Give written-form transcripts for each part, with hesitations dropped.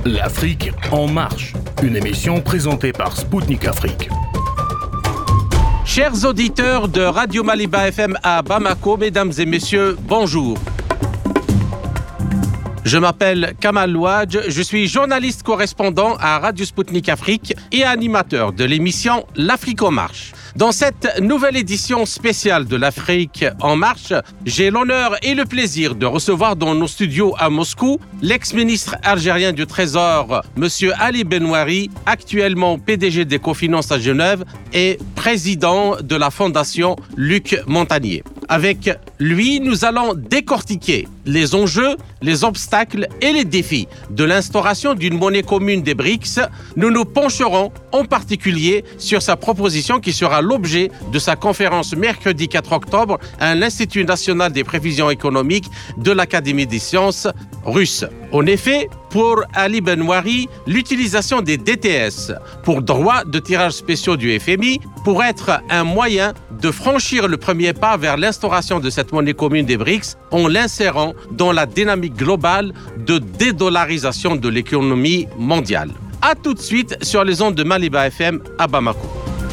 L'Afrique en marche, une émission présentée par Spoutnik Afrique. Chers auditeurs de Radio Maliba FM à Bamako, mesdames et messieurs, bonjour. Je m'appelle Kamal Louadj, je suis journaliste correspondant à Radio Spoutnik Afrique et animateur de l'émission L'Afrique en marche. Dans cette nouvelle édition spéciale de l'Afrique en marche, j'ai l'honneur et le plaisir de recevoir dans nos studios à Moscou l'ex-ministre algérien du Trésor, M. Ali Benouari, actuellement PDG d'Ecofinance à Genève et président de la fondation Luc Montagnier. Avec lui, nous allons décortiquer les enjeux, les obstacles et les défis de l'instauration d'une monnaie commune des BRICS. Nous nous pencherons en particulier sur sa proposition qui sera l'objet de sa conférence mercredi 4 octobre à l'Institut national des prévisions économiques de l'Académie des sciences russe. En effet, pour Ali Benouari, l'utilisation des DTS pour droits de tirage spéciaux du FMI pourrait être un moyen de franchir le premier pas vers l'instauration de cette monnaie commune des BRICS en l'insérant dans la dynamique globale de dédollarisation de l'économie mondiale. À tout de suite sur les ondes de Maliba FM à Bamako.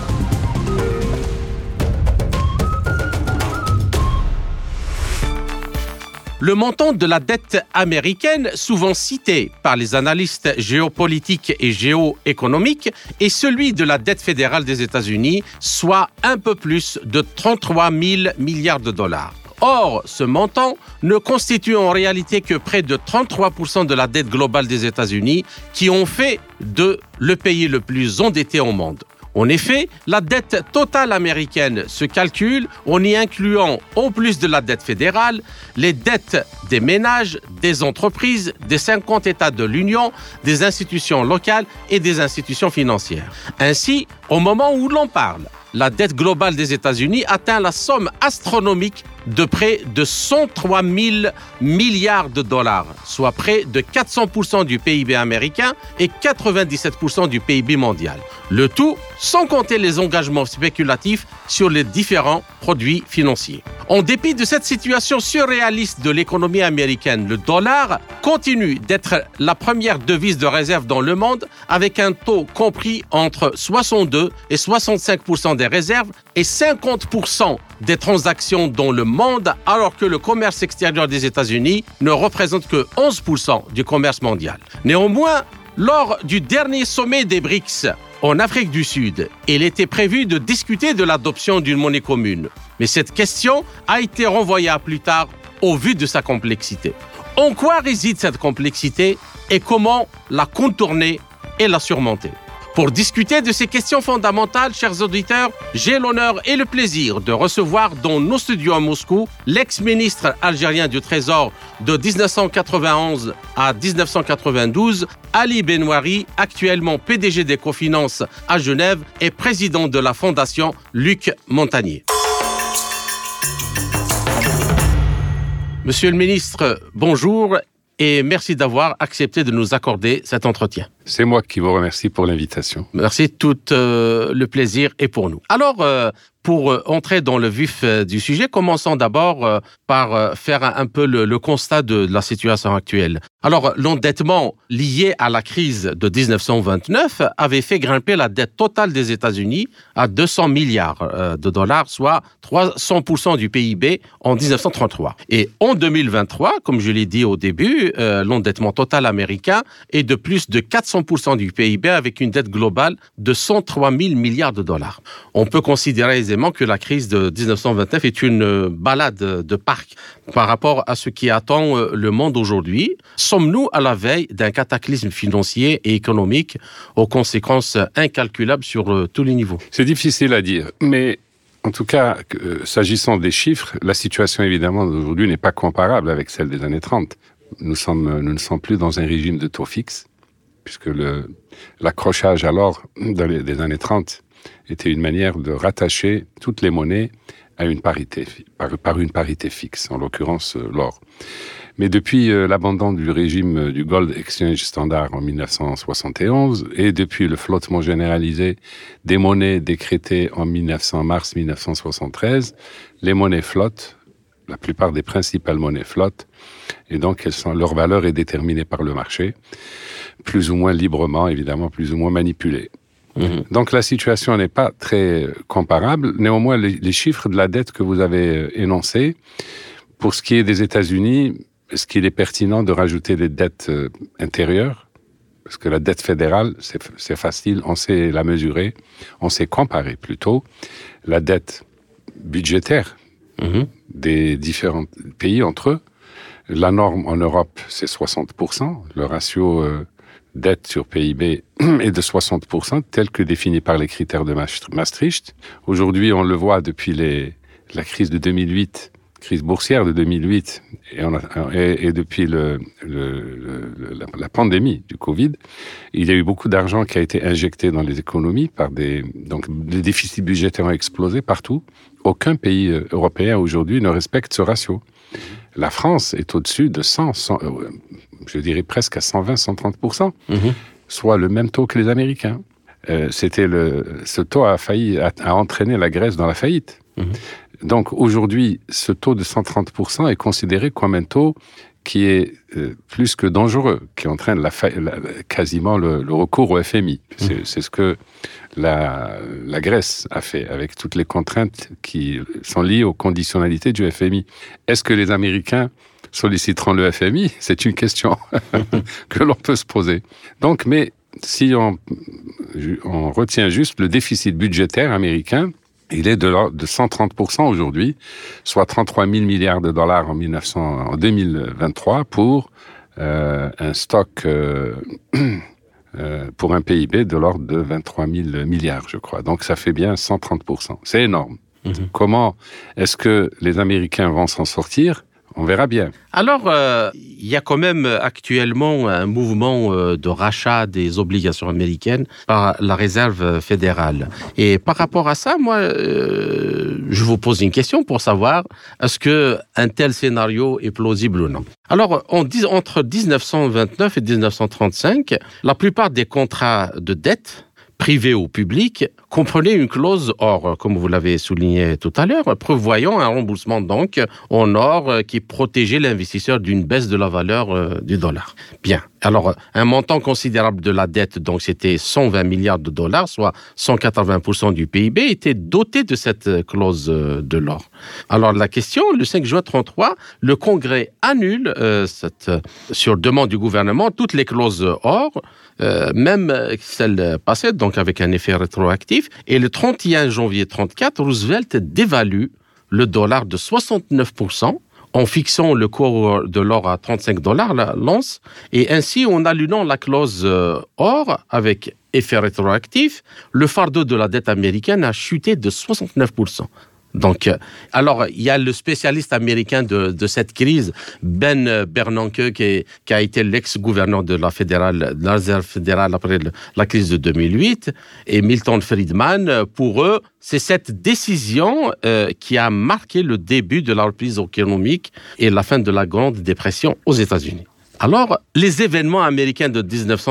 Le montant de la dette américaine, souvent cité par les analystes géopolitiques et géoéconomiques, est celui de la dette fédérale des États-Unis, soit un peu plus de 33 000 milliards de dollars. Or, ce montant ne constitue en réalité que près de 33% de la dette globale des États-Unis, qui ont fait de le pays le plus endetté au monde. En effet, la dette totale américaine se calcule en y incluant, en plus de la dette fédérale, les dettes des ménages, des entreprises, des 50 États de l'Union, des institutions locales et des institutions financières. Ainsi, au moment où l'on parle, la dette globale des États-Unis atteint la somme astronomique de près de 103 000 milliards de dollars, soit près de 400% du PIB américain et 97% du PIB mondial. Le tout sans compter les engagements spéculatifs sur les différents produits financiers. En dépit de cette situation surréaliste de l'économie américaine, le dollar continue d'être la première devise de réserve dans le monde avec un taux compris entre 62 et 65% des réserves et 50% des transactions dans le monde, alors que le commerce extérieur des États-Unis ne représente que 11% du commerce mondial. Néanmoins, lors du dernier sommet des BRICS en Afrique du Sud, il était prévu de discuter de l'adoption d'une monnaie commune. Mais cette question a été renvoyée à plus tard au vu de sa complexité. En quoi réside cette complexité et comment la contourner et la surmonter ? Pour discuter de ces questions fondamentales, chers auditeurs, j'ai l'honneur et le plaisir de recevoir dans nos studios à Moscou l'ex-ministre algérien du Trésor de 1991 à 1992, Ali Benouari, actuellement PDG d'Ecofinance à Genève et président de la fondation Luc Montagnier. Monsieur le ministre, bonjour et merci d'avoir accepté de nous accorder cet entretien. C'est moi qui vous remercie pour l'invitation. Merci, tout le plaisir est pour nous. Alors, pour entrer dans le vif du sujet, commençons d'abord par faire un peu le constat de la situation actuelle. Alors, l'endettement lié à la crise de 1929 avait fait grimper la dette totale des États-Unis à 200 milliards de dollars, soit 300% du PIB en 1933. Et en 2023, comme je l'ai dit au début, l'endettement total américain est de plus de 400% du PIB avec une dette globale de 103 000 milliards de dollars. On peut considérer aisément que la crise de 1929 est une balade de parc par rapport à ce qui attend le monde aujourd'hui. Sommes-nous à la veille d'un cataclysme financier et économique aux conséquences incalculables sur tous les niveaux ? C'est difficile à dire, mais en tout cas, s'agissant des chiffres, la situation évidemment d'aujourd'hui n'est pas comparable avec celle des années 30. Nous ne sommes plus dans un régime de taux fixe, puisque l'accrochage alors, dans les années 30, était une manière de rattacher toutes les monnaies à une parité, par une parité fixe, en l'occurrence l'or. Mais depuis l'abandon du régime du Gold Exchange Standard en 1971 et depuis le flottement généralisé des monnaies décrétées en mars 1973, les monnaies flottent La plupart des principales monnaies flottent et donc leur valeur est déterminée par le marché, plus ou moins librement, évidemment, plus ou moins manipulée. Donc la situation n'est pas très comparable. Néanmoins, les chiffres de la dette que vous avez énoncés, pour ce qui est des États-Unis, est-ce qu'il est pertinent de rajouter des dettes intérieures? Parce que la dette fédérale, c'est facile, on sait la mesurer, on sait comparer plutôt. La dette budgétaire des différents pays entre eux, la norme en Europe, c'est 60%. Le ratio dette sur PIB est de 60%, tel que défini par les critères de Maastricht. Aujourd'hui, on le voit depuis la crise de 2008, crise boursière de 2008, et depuis la pandémie du Covid, il y a eu beaucoup d'argent qui a été injecté dans les économies donc les déficits budgétaires ont explosé partout. Aucun pays européen aujourd'hui ne respecte ce ratio. La France est au-dessus de 100, je dirais presque à 120-130%, soit le même taux que les Américains. Ce taux a entraîné la Grèce dans la faillite. Donc aujourd'hui, ce taux de 130% est considéré comme un taux qui est plus que dangereux, qui entraîne quasiment le recours au FMI. C'est ce que la Grèce a fait, avec toutes les contraintes qui sont liées aux conditionnalités du FMI. Est-ce que les Américains solliciteront le FMI? C'est une question que l'on peut se poser. Donc, mais si on retient juste le déficit budgétaire américain, il est de 130% aujourd'hui, soit 33 000 milliards de dollars en 2023 pour un stock, pour un PIB de l'ordre de 23 000 milliards, je crois. Donc ça fait bien 130%. C'est énorme. Comment est-ce que les Américains vont s'en sortir? On verra bien. Alors, il y a quand même actuellement un mouvement de rachat des obligations américaines par la Réserve fédérale. Et par rapport à ça, moi, je vous pose une question pour savoir est-ce qu'un tel scénario est plausible ou non. Alors, entre 1929 et 1935, la plupart des contrats de dette privé ou public, comprenait une clause or, comme vous l'avez souligné tout à l'heure, prévoyant un remboursement donc en or qui protégeait l'investisseur d'une baisse de la valeur du dollar. Bien. Alors, un montant considérable de la dette, donc c'était 120 milliards de dollars, soit 180% du PIB, était doté de cette clause de l'or. Alors, la question, le 5 juin 1933, le Congrès annule, sur demande du gouvernement, toutes les clauses or, même celles passées, donc avec un effet rétroactif. Et le 31 janvier 1934, Roosevelt dévalue le dollar de 69%, en fixant le cours de l'or à $35 l'once, et ainsi en annullant la clause or avec effet rétroactif, le fardeau de la dette américaine a chuté de 69%. Donc, alors, il y a le spécialiste américain de cette crise, Ben Bernanke, qui a été l'ex-gouverneur de la Réserve fédérale après la crise de 2008, et Milton Friedman. Pour eux, c'est cette décision qui a marqué le début de la reprise économique et la fin de la Grande Dépression aux États-Unis. Alors, les événements américains de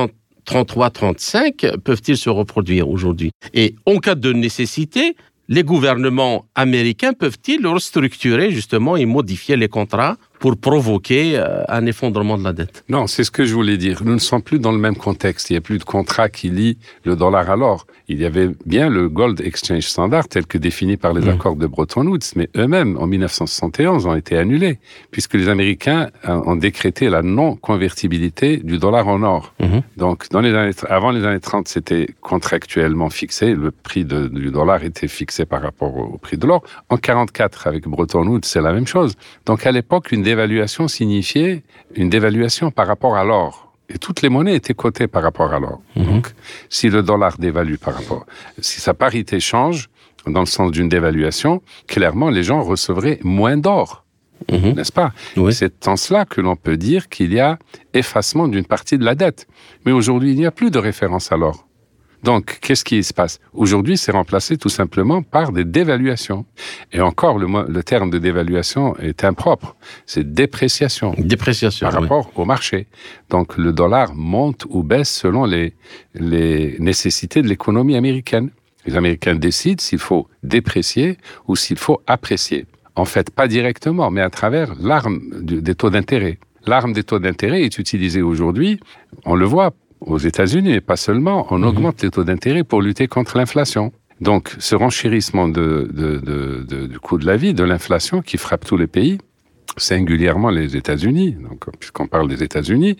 1933-35 peuvent-ils se reproduire aujourd'hui? Et en cas de nécessité, les gouvernements américains peuvent-ils restructurer justement et modifier les contrats pour provoquer un effondrement de la dette? Non, c'est ce que je voulais dire. Nous ne sommes plus dans le même contexte. Il n'y a plus de contrat qui lie le dollar à l'or. Il y avait bien le Gold Exchange Standard tel que défini par les accords de Bretton Woods, mais eux-mêmes, en 1971, ont été annulés, puisque les Américains ont décrété la non-convertibilité du dollar en or. Donc, avant les années 30, c'était contractuellement fixé. Le prix du dollar était fixé par rapport au prix de l'or. En 1944, avec Bretton Woods, c'est la même chose. Donc, à l'époque, une dévaluation signifiait une dévaluation par rapport à l'or. Et toutes les monnaies étaient cotées par rapport à l'or. Donc, si le dollar dévalue si sa parité change, dans le sens d'une dévaluation, clairement, les gens recevraient moins d'or. N'est-ce pas? Oui. C'est en cela que l'on peut dire qu'il y a effacement d'une partie de la dette. Mais aujourd'hui, il n'y a plus de référence à l'or. Donc, qu'est-ce qui se passe? Aujourd'hui, c'est remplacé tout simplement par des dévaluations. Et encore, le terme de dévaluation est impropre. C'est dépréciation. Dépréciation, par rapport au marché. Donc, le dollar monte ou baisse selon les nécessités de l'économie américaine. Les Américains décident s'il faut déprécier ou s'il faut apprécier. En fait, pas directement, mais à travers l'arme des taux d'intérêt. L'arme des taux d'intérêt est utilisée aujourd'hui, on le voit aux États-Unis, et pas seulement, on augmente les taux d'intérêt pour lutter contre l'inflation. Donc, ce renchérissement du coût de la vie, de l'inflation qui frappe tous les pays, singulièrement les États-Unis, donc, puisqu'on parle des États-Unis,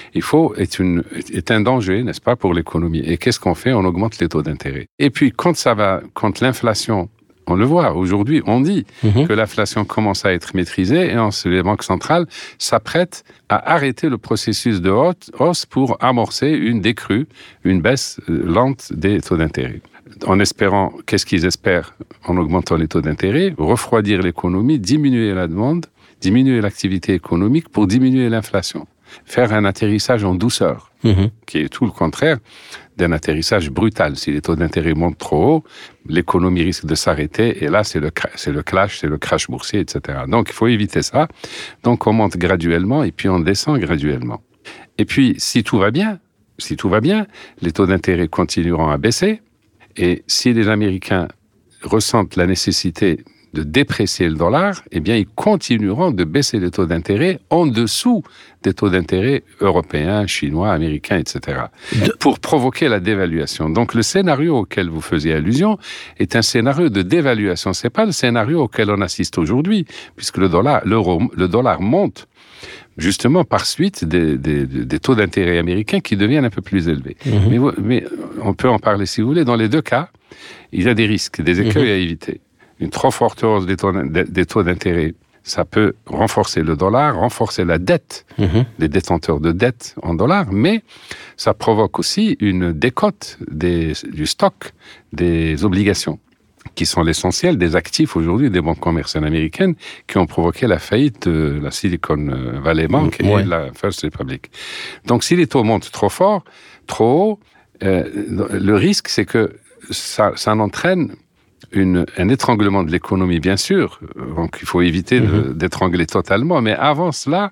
est un danger, n'est-ce pas, pour l'économie. Et qu'est-ce qu'on fait? On augmente les taux d'intérêt. Et puis, quand l'inflation, on le voit, aujourd'hui, on dit que l'inflation commence à être maîtrisée et les banques centrales s'apprêtent à arrêter le processus de hausse pour amorcer une décrue, une baisse lente des taux d'intérêt. En espérant, qu'est-ce qu'ils espèrent en augmentant les taux d'intérêt? Refroidir l'économie, diminuer la demande, diminuer l'activité économique pour diminuer l'inflation. Faire un atterrissage en douceur, qui est tout le contraire d'un atterrissage brutal. Si les taux d'intérêt montent trop haut, l'économie risque de s'arrêter et là, c'est le crash boursier, etc. Donc, il faut éviter ça. Donc, on monte graduellement et puis on descend graduellement. Et puis, si tout va bien, les taux d'intérêt continueront à baisser. Et si les Américains ressentent la nécessité de déprécier le dollar, eh bien, ils continueront de baisser les taux d'intérêt en dessous des taux d'intérêt européens, chinois, américains, etc., pour provoquer la dévaluation. Donc, le scénario auquel vous faisiez allusion est un scénario de dévaluation. C'est pas le scénario auquel on assiste aujourd'hui, puisque le dollar monte justement par suite des taux d'intérêt américains qui deviennent un peu plus élevés. Mais on peut en parler si vous voulez. Dans les deux cas, il y a des risques, des écueils à éviter. Une trop forte hausse des taux d'intérêt, ça peut renforcer le dollar, renforcer la dette, les détenteurs de dette en dollars, mais ça provoque aussi une décote du stock des obligations, qui sont l'essentiel des actifs aujourd'hui des banques commerciales américaines qui ont provoqué la faillite de la Silicon Valley Bank et de la First Republic. Donc, si les taux montent trop fort, trop haut, le risque, c'est que ça entraîne un étranglement de l'économie, bien sûr. Donc, il faut éviter d'étrangler totalement. Mais avant cela,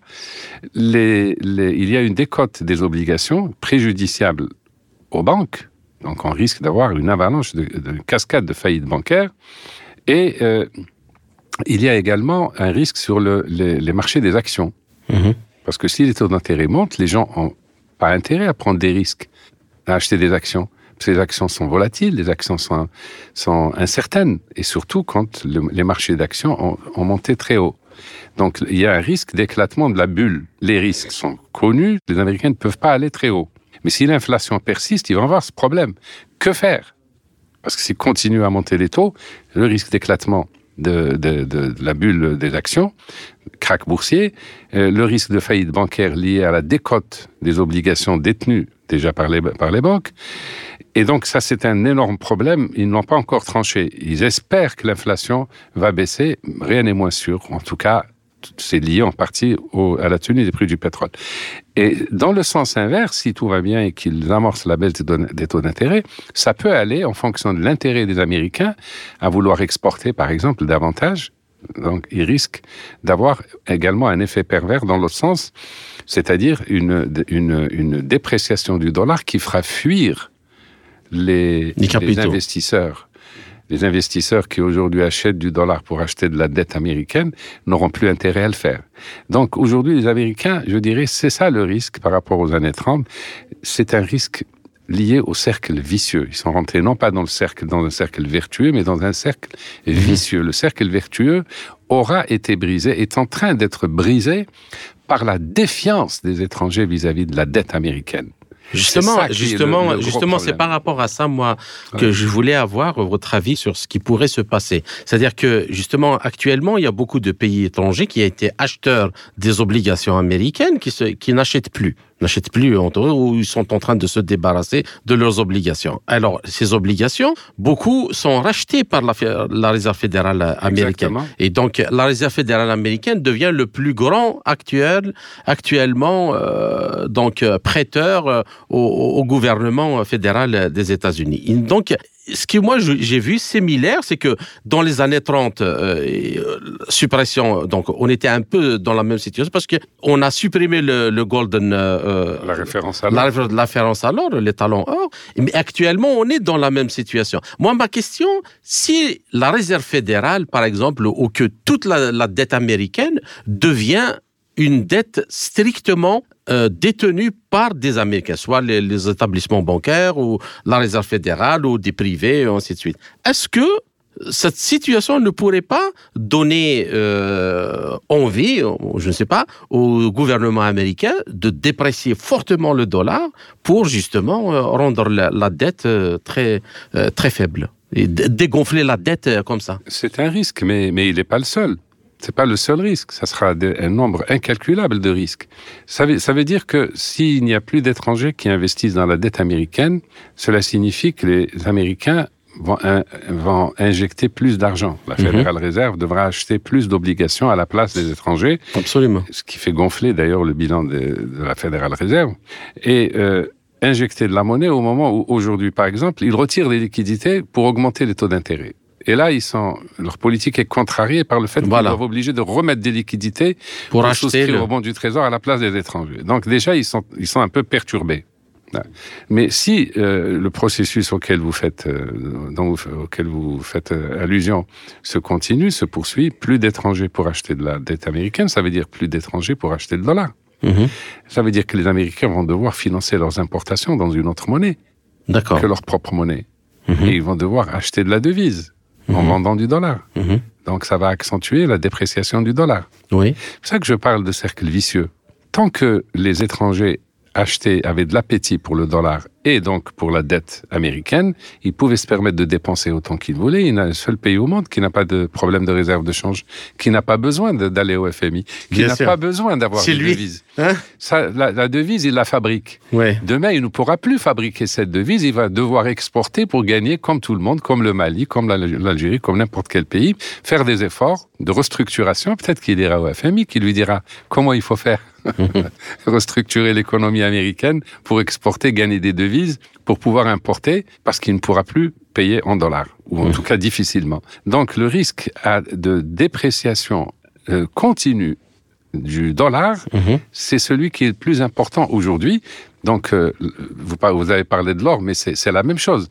il y a une décote des obligations préjudiciable aux banques. Donc, on risque d'avoir une avalanche de cascade de faillites bancaires. Et il y a également un risque sur les marchés des actions. Parce que si les taux d'intérêt montent, les gens n'ont pas intérêt à prendre des risques, à acheter des actions. Ces actions sont volatiles, les actions sont incertaines, et surtout quand les marchés d'actions ont monté très haut. Donc, il y a un risque d'éclatement de la bulle. Les risques sont connus, les Américains ne peuvent pas aller très haut. Mais si l'inflation persiste, ils vont avoir ce problème. Que faire? Parce que s'ils continuent à monter les taux, le risque d'éclatement de la bulle des actions, krach boursier, le risque de faillite bancaire lié à la décote des obligations détenues déjà par les banques. Et donc, ça, c'est un énorme problème. Ils n'ont pas encore tranché. Ils espèrent que l'inflation va baisser. Rien n'est moins sûr. En tout cas, c'est lié en partie à la tenue des prix du pétrole. Et dans le sens inverse, si tout va bien et qu'ils amorcent la baisse des taux d'intérêt, ça peut aller en fonction de l'intérêt des Américains à vouloir exporter, par exemple, davantage. Donc, ils risquent d'avoir également un effet pervers dans l'autre sens, c'est-à-dire une dépréciation du dollar qui fera fuir les investisseurs. Les investisseurs qui aujourd'hui achètent du dollar pour acheter de la dette américaine n'auront plus intérêt à le faire. Donc aujourd'hui, les Américains, je dirais, c'est ça le risque par rapport aux années 30. C'est un risque lié au cercle vicieux. Ils sont rentrés non pas dans un cercle vertueux, mais dans un cercle vicieux. Le cercle vertueux aura été brisé, est en train d'être brisé par la défiance des étrangers vis-à-vis de la dette américaine. Justement, c'est par rapport à ça, moi, que je voulais avoir votre avis sur ce qui pourrait se passer. C'est-à-dire que, justement, actuellement, il y a beaucoup de pays étrangers qui ont été acheteurs des obligations américaines qui n'achètent plus, ou ils sont en train de se débarrasser de leurs obligations. Alors, ces obligations, beaucoup sont rachetées par la Réserve fédérale américaine. Exactement. Et donc, la Réserve fédérale américaine devient le plus grand actuellement prêteur au gouvernement fédéral des États-Unis. Donc, ce que moi j'ai vu similaire, c'est que dans les années 30, suppression, donc on était un peu dans la même situation parce qu'on a supprimé le golden... la référence à l'or. La référence à l'or, les talons or. Mais actuellement, on est dans la même situation. Moi, ma question, si la Réserve fédérale, par exemple, ou que toute la dette américaine devient une dette strictement détenue par des Américains, soit les établissements bancaires ou la Réserve fédérale ou des privés, et ainsi de suite. Est-ce que cette situation ne pourrait pas donner envie, je ne sais pas, au gouvernement américain de déprécier fortement le dollar pour justement rendre la dette très faible et dégonfler la dette comme ça? C'est un risque, mais il n'est pas le seul. C'est pas le seul risque. Ça sera un nombre incalculable de risques. Ça veut dire que s'il n'y a plus d'étrangers qui investissent dans la dette américaine, cela signifie que les Américains vont injecter plus d'argent. La Federal Reserve devra acheter plus d'obligations à la place des étrangers. Absolument. Ce qui fait gonfler d'ailleurs le bilan de la Federal Reserve. Et injecter de la monnaie au moment où, aujourd'hui, par exemple, ils retirent les liquidités pour augmenter les taux d'intérêt. Et là, leur politique est contrariée par le fait qu'ils doivent obligés de remettre des liquidités pour souscrire au bon du Trésor à la place des étrangers. Donc déjà, ils sont un peu perturbés. Mais si le processus auquel vous faites allusion se continue, se poursuit, plus d'étrangers pour acheter de la dette américaine, ça veut dire plus d'étrangers pour acheter le dollar. Ça veut dire que les Américains vont devoir financer leurs importations dans une autre monnaie que leur propre monnaie. Et ils vont devoir acheter de la devise en vendant du dollar. Donc ça va accentuer la dépréciation du dollar. Oui. C'est pour ça que je parle de cercle vicieux. Tant que les étrangers avaient de l'appétit pour le dollar et donc pour la dette américaine, ils pouvaient se permettre de dépenser autant qu'ils voulaient. Il y a un seul pays au monde qui n'a pas de problème de réserve de change, qui n'a pas besoin d'aller au FMI, qui n'a pas besoin d'avoir des devises. Hein? La devise, il la fabrique. Ouais. Demain, il ne pourra plus fabriquer cette devise, il va devoir exporter pour gagner comme tout le monde, comme le Mali, comme l'Algérie, comme n'importe quel pays, faire des efforts de restructuration. Peut-être qu'il ira au FMI, qui lui dira comment il faut faire. Restructurer l'économie américaine pour exporter, gagner des devises, pour pouvoir importer, parce qu'il ne pourra plus payer en dollars, ou en tout cas difficilement. Donc le risque de dépréciation continue du dollar, c'est celui qui est le plus important aujourd'hui. Donc vous avez parlé de l'or, mais c'est la même chose.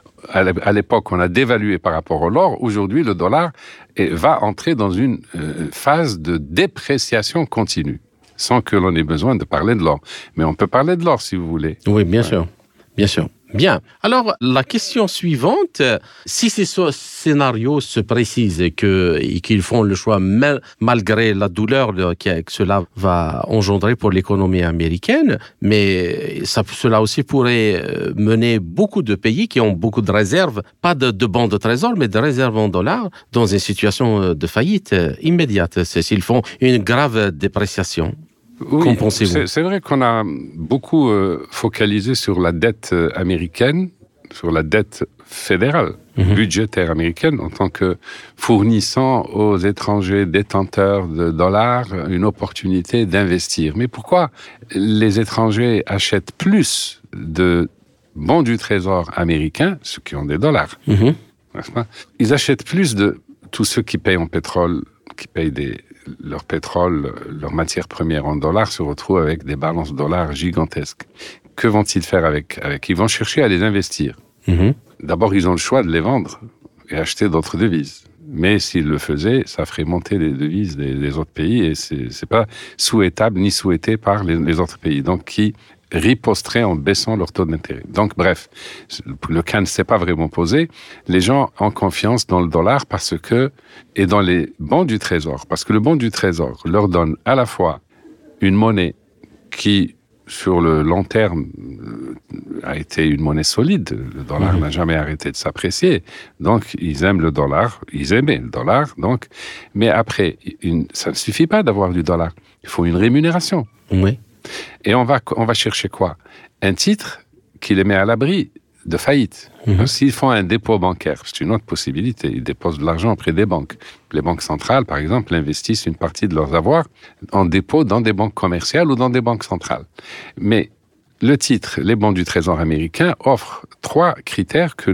À l'époque, on a dévalué par rapport à l'or. Aujourd'hui, le dollar va entrer dans une phase de dépréciation continue, sans que l'on ait besoin de parler de l'or. Mais on peut parler de l'or, si vous voulez. Oui, bien sûr. Bien sûr. Bien. Alors, la question suivante, si ces scénarios se précisent et qu'ils font le choix malgré la douleur que cela va engendrer pour l'économie américaine, mais cela aussi pourrait mener beaucoup de pays qui ont beaucoup de réserves, pas de bons de trésor, mais de réserves en dollars, dans une situation de faillite immédiate, s'ils font une grave dépréciation. Oui, qu'en pensez-vous ? C'est vrai qu'on a beaucoup focalisé sur la dette américaine, sur la dette fédérale, budgétaire américaine, en tant que fournissant aux étrangers détenteurs de dollars une opportunité d'investir. Mais pourquoi les étrangers achètent plus de bons du trésor américains, ceux qui ont des dollars, n'est-ce pas ? Ils achètent plus de tous ceux qui payent en pétrole, qui payent leur pétrole, leurs matières premières en dollars, se retrouvent avec des balances dollars gigantesques. Que vont-ils faire avec ? Ils vont chercher à les investir. D'abord, ils ont le choix de les vendre et acheter d'autres devises. Mais s'ils le faisaient, ça ferait monter les devises des autres pays et c'est pas souhaitable ni souhaité par les autres pays. Donc, qui riposteraient en baissant leur taux d'intérêt. Donc, bref, le cas ne s'est pas vraiment posé. Les gens ont confiance dans le dollar et dans les bons du trésor, parce que le bon du trésor leur donne à la fois une monnaie qui, sur le long terme, a été une monnaie solide. Le dollar n'a jamais arrêté de s'apprécier. Donc, ils aiment le dollar. Ils aimaient le dollar. Donc, mais après, ça ne suffit pas d'avoir du dollar. Il faut une rémunération. Oui. Et on va chercher quoi ? Un titre qui les met à l'abri de faillite. S'ils font un dépôt bancaire, c'est une autre possibilité. Ils déposent de l'argent auprès des banques. Les banques centrales, par exemple, investissent une partie de leurs avoirs en dépôt dans des banques commerciales ou dans des banques centrales. Mais le titre, les bons du Trésor américain, offre 3 critères que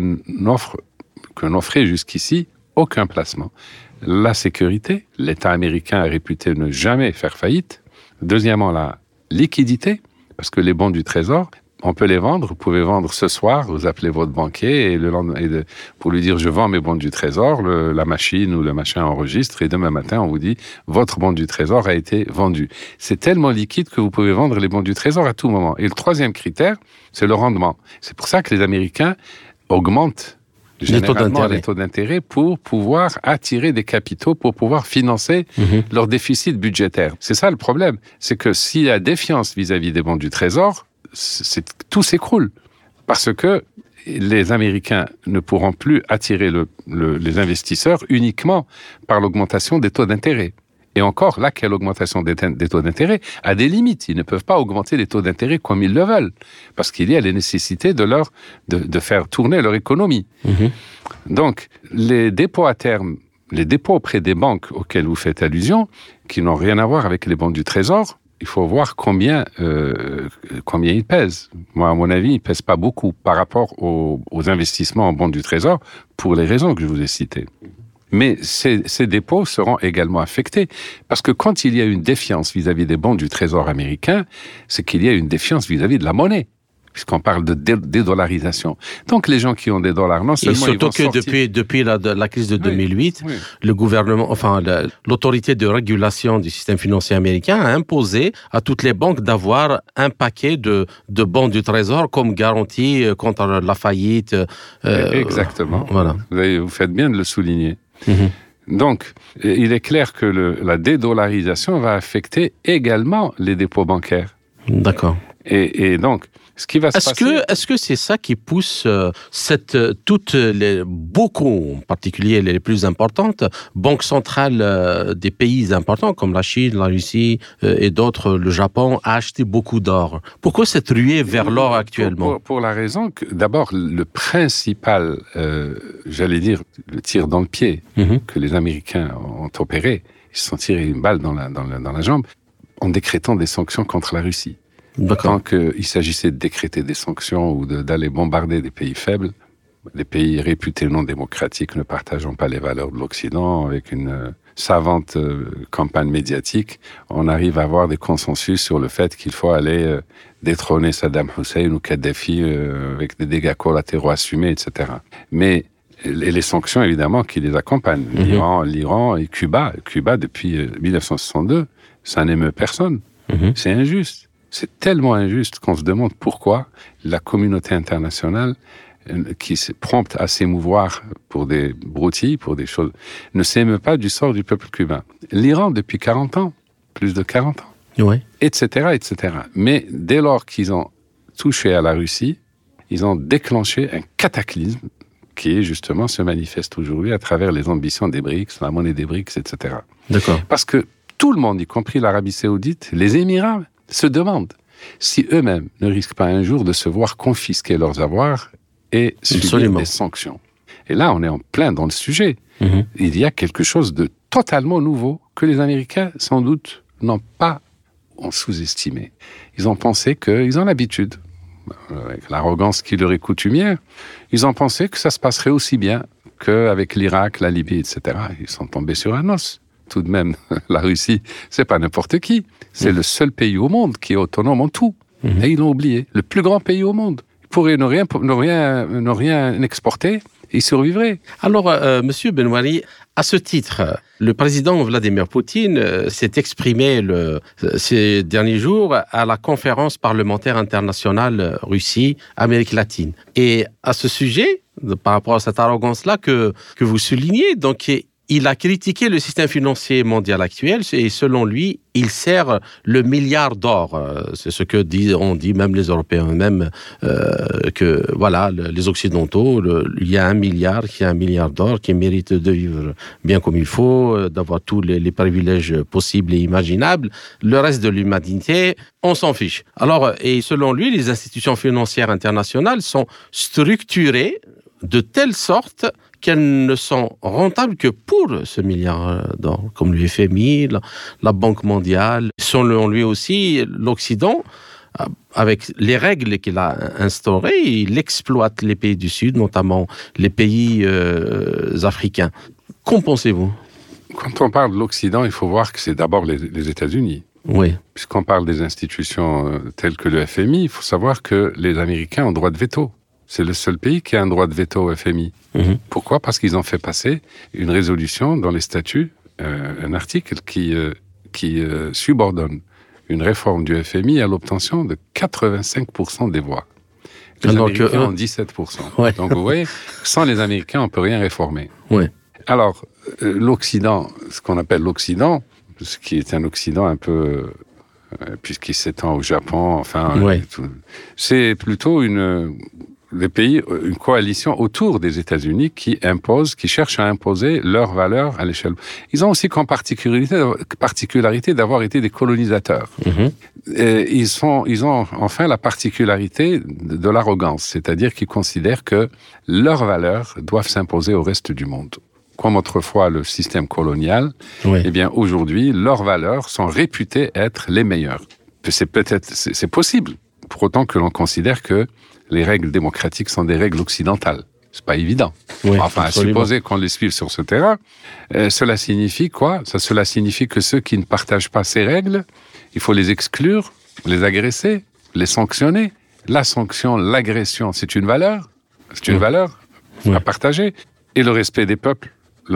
n'offrait jusqu'ici aucun placement. La sécurité, l'État américain est réputé ne jamais faire faillite. Deuxièmement, la liquidité, parce que les bons du Trésor, on peut les vendre, vous pouvez vendre ce soir, vous appelez votre banquier et pour lui dire je vends mes bons du Trésor, la machine ou le machin enregistre et demain matin on vous dit votre bon du Trésor a été vendu. C'est tellement liquide que vous pouvez vendre les bons du Trésor à tout moment. Et le troisième critère, c'est le rendement. C'est pour ça que les Américains augmentent généralement les taux d'intérêt pour pouvoir attirer des capitaux, pour pouvoir financer leur déficit budgétaire. C'est ça le problème, c'est que s'il y a défiance vis-à-vis des bons du Trésor, tout s'écroule. Parce que les Américains ne pourront plus attirer les investisseurs uniquement par l'augmentation des taux d'intérêt. Et encore, là, quelle augmentation des taux d'intérêt a des limites. Ils ne peuvent pas augmenter les taux d'intérêt comme ils le veulent. Parce qu'il y a les nécessités de faire tourner leur économie. Donc, les dépôts à terme, les dépôts auprès des banques auxquels vous faites allusion, qui n'ont rien à voir avec les bons du Trésor, il faut voir combien ils pèsent. Moi, à mon avis, ils ne pèsent pas beaucoup par rapport aux investissements en bons du Trésor pour les raisons que je vous ai citées. Mais ces dépôts seront également affectés parce que quand il y a une défiance vis-à-vis des bons du Trésor américain, c'est qu'il y a une défiance vis-à-vis de la monnaie. Puisqu'on parle de dédollarisation. Donc, les gens qui ont des dollars, non seulement ils vont sortir... Et surtout que depuis la crise de 2008, le gouvernement, l'autorité de régulation du système financier américain a imposé à toutes les banques d'avoir un paquet de bons du Trésor comme garantie contre la faillite. Exactement. Voilà. Vous faites bien de le souligner. Donc, il est clair que la dédollarisation va affecter également les dépôts bancaires. D'accord. Et donc, ce qui va se passer... Est-ce que c'est ça qui pousse beaucoup, en particulier les plus importantes, banques centrales des pays importants comme la Chine, la Russie et d'autres, le Japon, à acheter beaucoup d'or? Pourquoi cette ruée vers l'or actuellement? Pour la raison que, d'abord, le principal, le tir dans le pied que les Américains ont opéré, ils se sont tirés une balle dans la jambe, en décrétant des sanctions contre la Russie. Tant qu'il s'agissait de décréter des sanctions ou d'aller bombarder des pays faibles, des pays réputés non démocratiques ne partageant pas les valeurs de l'Occident, avec une savante campagne médiatique, on arrive à avoir des consensus sur le fait qu'il faut aller détrôner Saddam Hussein ou Kadhafi avec des dégâts collatéraux assumés, etc. Mais les sanctions, évidemment, qui les accompagnent, l'Iran et Cuba. Cuba, depuis 1962, ça n'émeut personne. C'est injuste. C'est tellement injuste qu'on se demande pourquoi la communauté internationale, qui est prompte à s'émouvoir pour des broutilles, pour des choses, ne s'émeut pas du sort du peuple cubain. L'Iran, depuis 40 ans, plus de 40 ans, etc., etc. Mais dès lors qu'ils ont touché à la Russie, ils ont déclenché un cataclysme qui, justement, se manifeste aujourd'hui à travers les ambitions des BRICS, la monnaie des BRICS, etc. D'accord. Parce que tout le monde, y compris l'Arabie Saoudite, les Émirats, se demandent si eux-mêmes ne risquent pas un jour de se voir confisquer leurs avoirs et subir des sanctions. Et là, on est en plein dans le sujet. Il y a quelque chose de totalement nouveau que les Américains, sans doute, n'ont pas sous-estimé. Ils ont pensé qu'ils ont l'habitude, avec l'arrogance qui leur est coutumière, ils ont pensé que ça se passerait aussi bien qu'avec l'Irak, la Libye, etc. Ils sont tombés sur un os. Tout de même, la Russie, c'est pas n'importe qui. C'est le seul pays au monde qui est autonome en tout. Et ils l'ont oublié. Le plus grand pays au monde. Ils pourraient ne rien exporter, ils survivraient. Alors, Monsieur Benouari, à ce titre, le président Vladimir Poutine s'est exprimé ces derniers jours à la conférence parlementaire internationale Russie-Amérique latine. Et à ce sujet, par rapport à cette arrogance-là que vous soulignez, donc il a critiqué le système financier mondial actuel et selon lui, il sert le milliard d'or. C'est ce que on dit même les Européens eux-mêmes, que voilà, les Occidentaux, il y a un milliard d'or qui mérite de vivre bien comme il faut, d'avoir tous les privilèges possibles et imaginables. Le reste de l'humanité, on s'en fiche. Alors, et selon lui, les institutions financières internationales sont structurées de telle sorte qu'elles ne sont rentables que pour ce milliard d'or, comme le FMI, la Banque mondiale. Selon lui aussi, l'Occident avec les règles qu'il a instaurées, il exploite les pays du Sud, notamment les pays africains. Qu'en pensez-vous ? Quand on parle de l'Occident, il faut voir que c'est d'abord les États-Unis. Oui. Puisqu'on parle des institutions telles que le FMI, il faut savoir que les Américains ont droit de veto. C'est le seul pays qui a un droit de veto au FMI. Pourquoi ? Parce qu'ils ont fait passer une résolution dans les statuts, un article qui subordonne une réforme du FMI à l'obtention de 85% des voix. Les Américains ont 17%. Ouais. Donc vous voyez, sans les Américains, on ne peut rien réformer. Ouais. Alors, l'Occident, ce qu'on appelle l'Occident, ce qui est un Occident un peu... puisqu'il s'étend au Japon, enfin... Ouais. C'est plutôt une coalition autour des États-Unis qui cherchent à imposer leurs valeurs à l'échelle. Ils ont aussi comme particularité d'avoir été des colonisateurs. Et ils ont enfin la particularité de l'arrogance, c'est-à-dire qu'ils considèrent que leurs valeurs doivent s'imposer au reste du monde. Comme autrefois le système colonial, eh bien aujourd'hui, leurs valeurs sont réputées être les meilleures. C'est possible, pour autant que l'on considère que les règles démocratiques sont des règles occidentales. C'est pas évident. Oui, enfin, absolument. À supposer qu'on les suive sur ce terrain, cela signifie quoi ? Cela signifie que ceux qui ne partagent pas ces règles, il faut les exclure, les agresser, les sanctionner. La sanction, l'agression, c'est une valeur. C'est une valeur à partager. Et le respect des peuples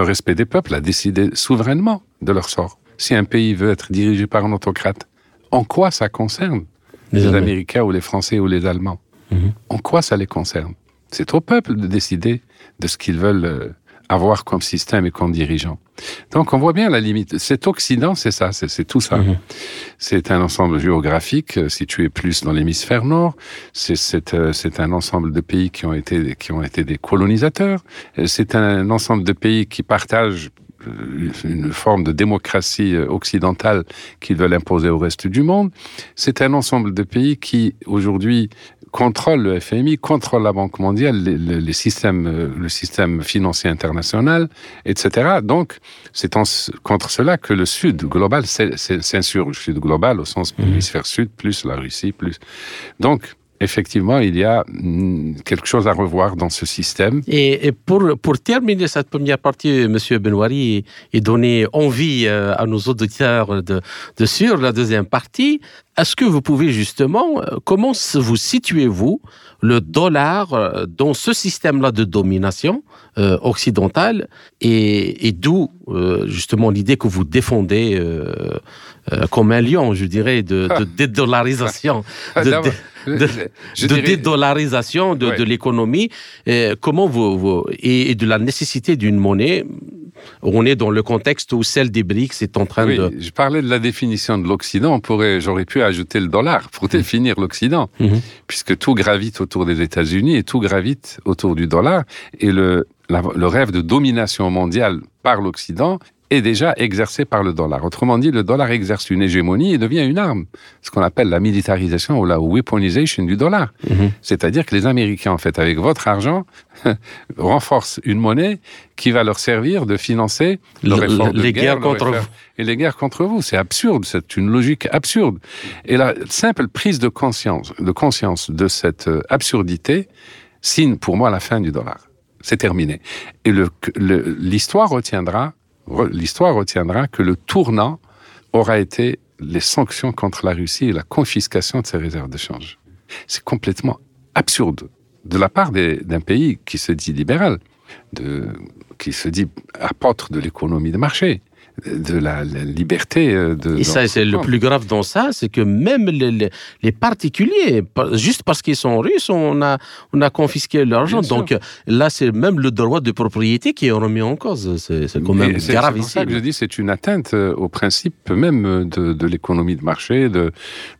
à décider souverainement de leur sort. Si un pays veut être dirigé par un autocrate, en quoi ça concerne les Américains ou les Français ou les Allemands ? En quoi ça les concerne ? C'est au peuple de décider de ce qu'ils veulent avoir comme système et comme dirigeant. Donc on voit bien la limite. Cet Occident, c'est ça, c'est tout ça. C'est un ensemble géographique situé plus dans l'hémisphère nord. C'est un ensemble de pays qui ont été des colonisateurs. C'est un ensemble de pays qui partagent une forme de démocratie occidentale qu'ils veulent imposer au reste du monde. C'est un ensemble de pays qui, aujourd'hui, contrôle le FMI, contrôle la Banque mondiale, le système financier international, etc. Donc, c'est contre cela que le Sud global s'insurge. Le Sud global au sens hémisphère Sud, plus la Russie, plus... Donc, effectivement, il y a quelque chose à revoir dans ce système. Et pour terminer cette première partie, M. Benouari, et donner envie à nos auditeurs de suivre la deuxième partie, est-ce que vous pouvez justement, comment vous situez-vous le dollar dans ce système-là de domination occidentale et d'où justement l'idée que vous défendez comme un lion, je dirais, de dédollarisation, dédollarisation de l'économie. Comment et de la nécessité d'une monnaie. On est dans le contexte où celle des BRICS est en train de... Je parlais de la définition de l'Occident. J'aurais pu ajouter le dollar pour définir l'Occident, puisque tout gravite autour des États-Unis et tout gravite autour du dollar. Et le rêve de domination mondiale par l'Occident est déjà exercé par le dollar. Autrement dit, le dollar exerce une hégémonie et devient une arme. Ce qu'on appelle la militarisation ou la weaponisation du dollar. C'est-à-dire que les Américains, en fait, avec votre argent, renforcent une monnaie qui va leur servir de financer les guerres contre vous. Et les guerres contre vous. C'est absurde. C'est une logique absurde. Et la simple prise de conscience de cette absurdité signe pour moi la fin du dollar. C'est terminé. Et l'histoire retiendra que le tournant aura été les sanctions contre la Russie et la confiscation de ses réserves de change. C'est complètement absurde de la part d'un pays qui se dit libéral, qui se dit apôtre de l'économie de marché, de la liberté. Et ça, c'est le plus grave dans ça, c'est que même les particuliers, juste parce qu'ils sont russes, on a confisqué leur argent. Donc là, c'est même le droit de propriété qui est remis en cause. C'est quand même grave ici. C'est pour ça que je dis, c'est une atteinte au principe même de l'économie de marché, de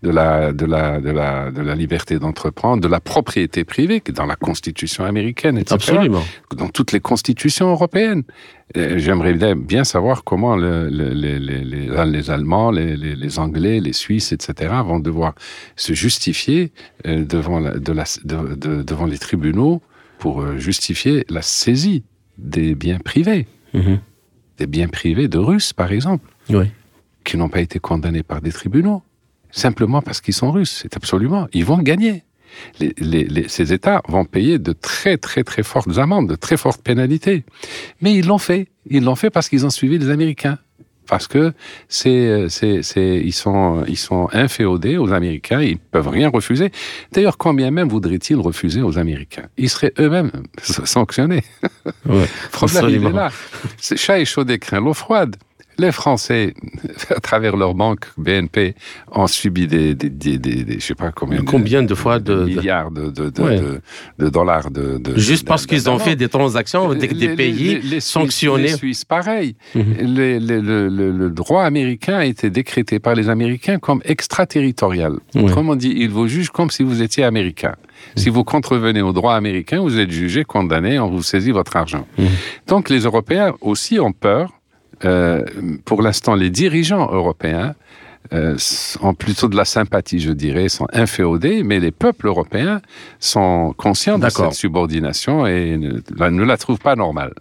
la liberté d'entreprendre, de la propriété privée, qui est dans la Constitution américaine, etc. Absolument. Dans toutes les constitutions européennes. J'aimerais bien savoir comment les Allemands, les Anglais, les Suisses, etc. vont devoir se justifier devant les tribunaux pour justifier la saisie des biens privés. Des biens privés de Russes, par exemple, qui n'ont pas été condamnés par des tribunaux. simplement parce qu'ils sont russes. C'est absolument, ils vont gagner. Ces États vont payer de très, très, très fortes amendes, de très fortes pénalités. Mais ils l'ont fait. Ils l'ont fait parce qu'ils ont suivi les Américains. Parce que ils sont inféodés aux Américains, ils ne peuvent rien refuser. D'ailleurs, combien même voudraient-ils refuser aux Américains? Ils seraient eux-mêmes sanctionnés. Ouais, Le problème, il est là. C'est chat échaudé craint l'eau froide. Les Français, à travers leur banque BNP, ont subi des je sais pas combien de fois de milliards de dollars juste parce qu'ils ont fait des transactions avec des pays sanctionnés. Les Suisses, pareil. Le droit américain a été décrété par les Américains comme extraterritorial. Autrement dit, ils vous jugent comme si vous étiez américain. Si vous contrevenez au droit américain, vous êtes jugé, condamné, on vous saisit votre argent. Donc les Européens aussi ont peur. Pour l'instant, les dirigeants européens ont plutôt de la sympathie, je dirais, sont inféodés, mais les peuples européens sont conscients de cette subordination et ne la trouvent pas normale.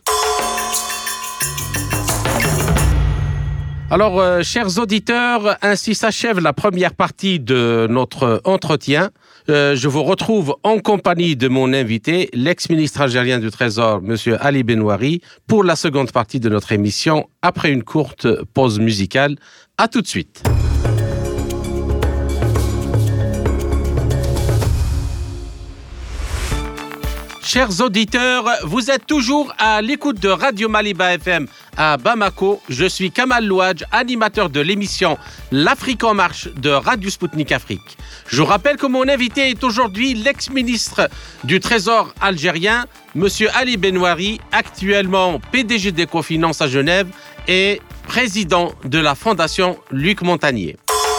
Alors, chers auditeurs, ainsi s'achève la première partie de notre entretien. Je vous retrouve en compagnie de mon invité, l'ex-ministre algérien du Trésor, M. Ali Benouari, pour la seconde partie de notre émission, après une courte pause musicale. À tout de suite. Chers auditeurs, vous êtes toujours à l'écoute de Radio Maliba FM à Bamako. Je suis Kamal Louadj, animateur de l'émission L'Afrique en marche de Radio Spoutnik Afrique. Je rappelle que mon invité est aujourd'hui l'ex-ministre du Trésor algérien, M. Ali Benouari, actuellement PDG d'Ecofinance à Genève et président de la Fondation Luc Montagnier.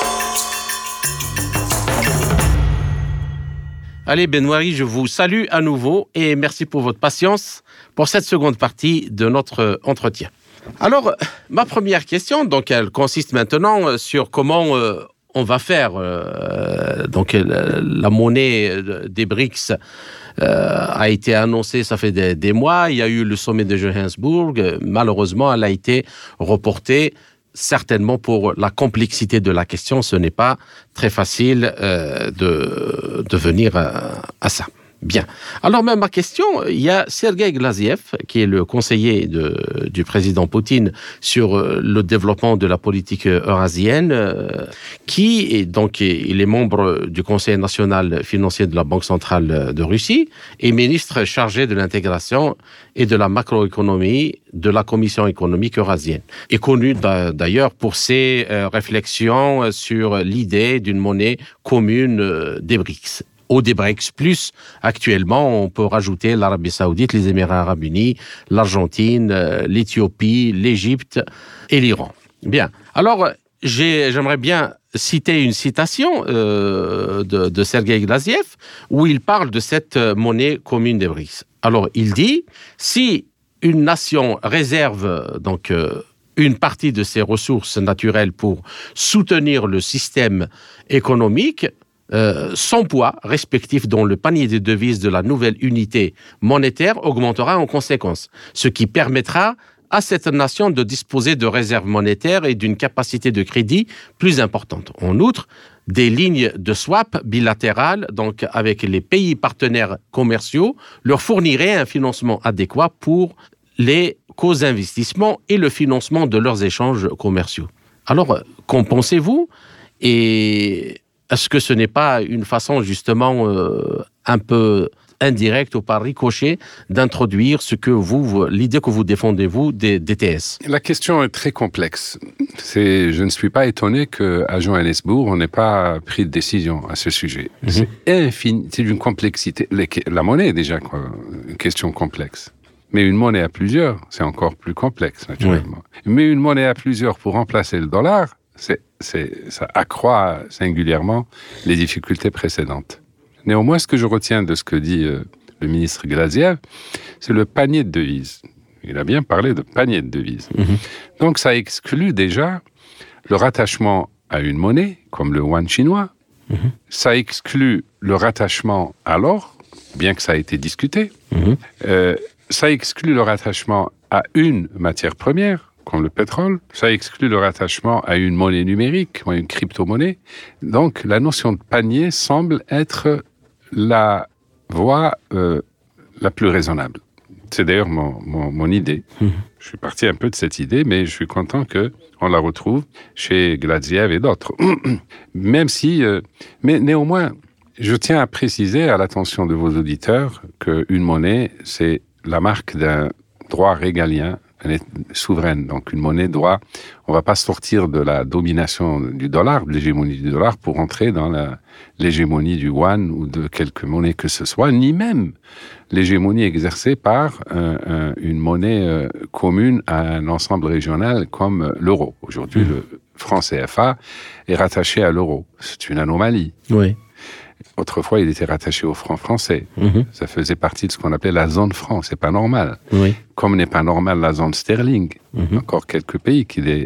Ali Benouari, je vous salue à nouveau et merci pour votre patience pour cette seconde partie de notre entretien. Alors, ma première question, donc, elle consiste maintenant sur comment on va faire. Donc, la monnaie des BRICS a été annoncée, ça fait des mois. Il y a eu le sommet de Johannesburg. Malheureusement, elle a été reportée. Certainement pour la complexité de la question, ce n'est pas très facile de venir à ça. Bien. Alors, même ma question, il y a Sergueï Glaziev, qui est le conseiller du président Poutine sur le développement de la politique eurasienne, qui est donc, il est membre du Conseil national financier de la Banque centrale de Russie et ministre chargé de l'intégration et de la macroéconomie de la Commission économique eurasienne. Est connu d'ailleurs pour ses réflexions sur l'idée d'une monnaie commune des BRICS. Au des BRICS plus, actuellement, on peut rajouter l'Arabie Saoudite, les Émirats Arabes Unis, l'Argentine, l'Éthiopie, l'Égypte et l'Iran. Bien. Alors, j'aimerais bien citer une citation de Sergueï Glaziev où il parle de cette monnaie commune des BRICS. Alors, il dit, si une nation réserve donc une partie de ses ressources naturelles pour soutenir le système économique, son poids respectif dans le panier des devises de la nouvelle unité monétaire augmentera en conséquence, ce qui permettra à cette nation de disposer de réserves monétaires et d'une capacité de crédit plus importante. En outre, des lignes de swap bilatérales, donc avec les pays partenaires commerciaux, leur fourniraient un financement adéquat pour les co-investissements et le financement de leurs échanges commerciaux. Alors, qu'en pensez-vous ? Et est-ce que ce n'est pas une façon justement un peu indirecte ou par ricochet d'introduire l'idée que vous défendez, vous, des DTS? La question est très complexe. Je ne suis pas étonné qu'à Johannesburg, on n'ait pas pris de décision à ce sujet. C'est infini, c'est d'une complexité. La monnaie est déjà une question complexe. Mais une monnaie à plusieurs, c'est encore plus complexe, naturellement. Oui. Mais une monnaie à plusieurs pour remplacer le dollar, ça accroît singulièrement les difficultés précédentes. Néanmoins, ce que je retiens de ce que dit le ministre Glaziev, c'est le panier de devises. Il a bien parlé de panier de devises. Donc, ça exclut déjà le rattachement à une monnaie, comme le yuan chinois. Ça exclut le rattachement à l'or, bien que ça ait été discuté. Ça exclut le rattachement à une matière première, comme le pétrole. Ça exclut le rattachement à une monnaie numérique ou à une crypto-monnaie. Donc, la notion de panier semble être la voie la plus raisonnable. C'est d'ailleurs mon idée. Je suis parti un peu de cette idée, mais je suis content qu'on la retrouve chez Gladiev et d'autres. Même si... mais néanmoins, je tiens à préciser à l'attention de vos auditeurs qu'une monnaie, c'est la marque d'un droit régalien, souveraine. Donc, une monnaie doit... On ne va pas sortir de la domination du dollar, de l'hégémonie du dollar, pour entrer dans l'hégémonie du yuan ou de quelque monnaie que ce soit, ni même l'hégémonie exercée par une monnaie commune à un ensemble régional comme l'euro. Aujourd'hui, le franc CFA est rattaché à l'euro. C'est une anomalie. Oui. Autrefois, il était rattaché au franc français. Ça faisait partie de ce qu'on appelait la zone franc. C'est pas normal. Oui. Comme n'est pas normal la zone sterling. Encore quelques pays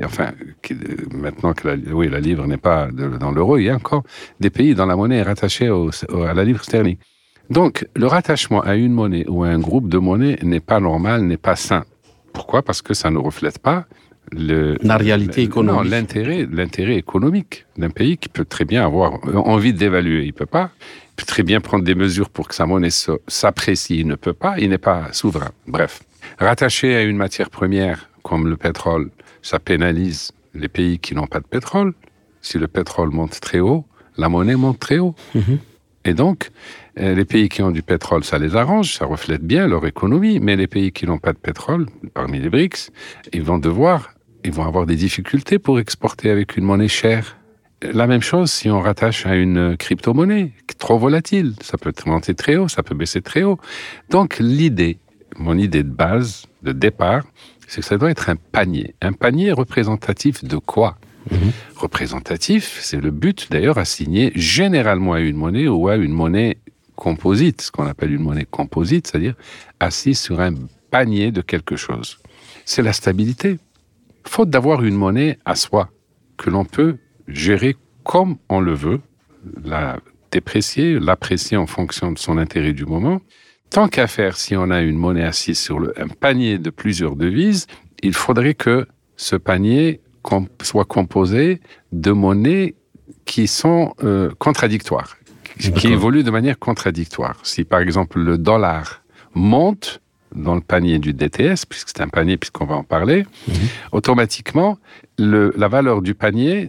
maintenant que la livre n'est pas dans l'euro, il y a encore des pays dont la monnaie est rattachée à la livre sterling. Donc, le rattachement à une monnaie ou à un groupe de monnaies n'est pas normal, n'est pas sain. Pourquoi ? Parce que ça ne reflète pas la réalité économique. Non, l'intérêt économique d'un pays qui peut très bien avoir envie de dévaluer. Il peut pas. Il peut très bien prendre des mesures pour que sa monnaie s'apprécie. Il ne peut pas. Il n'est pas souverain. Bref. Rattaché à une matière première comme le pétrole, ça pénalise les pays qui n'ont pas de pétrole. Si le pétrole monte très haut, la monnaie monte très haut. Et donc, les pays qui ont du pétrole, ça les arrange, ça reflète bien leur économie, mais les pays qui n'ont pas de pétrole, parmi les BRICS, ils vont avoir des difficultés pour exporter avec une monnaie chère. La même chose si on rattache à une crypto-monnaie, trop volatile. Ça peut monter très haut, ça peut baisser très haut. Donc, mon idée de base, de départ, c'est que ça doit être un panier. Un panier représentatif de quoi ? Représentatif, c'est le but d'ailleurs assigné généralement à une monnaie ou à une monnaie composite, ce qu'on appelle une monnaie composite, c'est-à-dire assise sur un panier de quelque chose. C'est la stabilité. Faute d'avoir une monnaie à soi, que l'on peut gérer comme on le veut, la déprécier, l'apprécier en fonction de son intérêt du moment. Tant qu'à faire, si on a une monnaie assise sur un panier de plusieurs devises, il faudrait que ce panier soit composé de monnaies qui sont contradictoires, qui évoluent de manière contradictoire. Si, par exemple, le dollar monte dans le panier du DTS, puisque c'est un panier, puisqu'on va en parler, automatiquement, la valeur du panier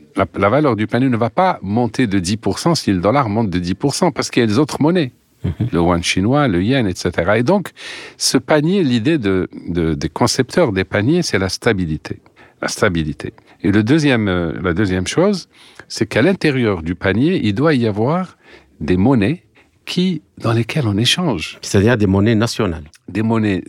ne va pas monter de 10% si le dollar monte de 10%, parce qu'il y a des autres monnaies. Le yuan chinois, le yen, etc. Et donc, ce panier, l'idée des concepteurs des paniers, c'est la stabilité. La stabilité. Et la deuxième chose, c'est qu'à l'intérieur du panier, il doit y avoir des monnaies dans lesquelles on échange. C'est-à-dire des monnaies nationales. Des monnaies,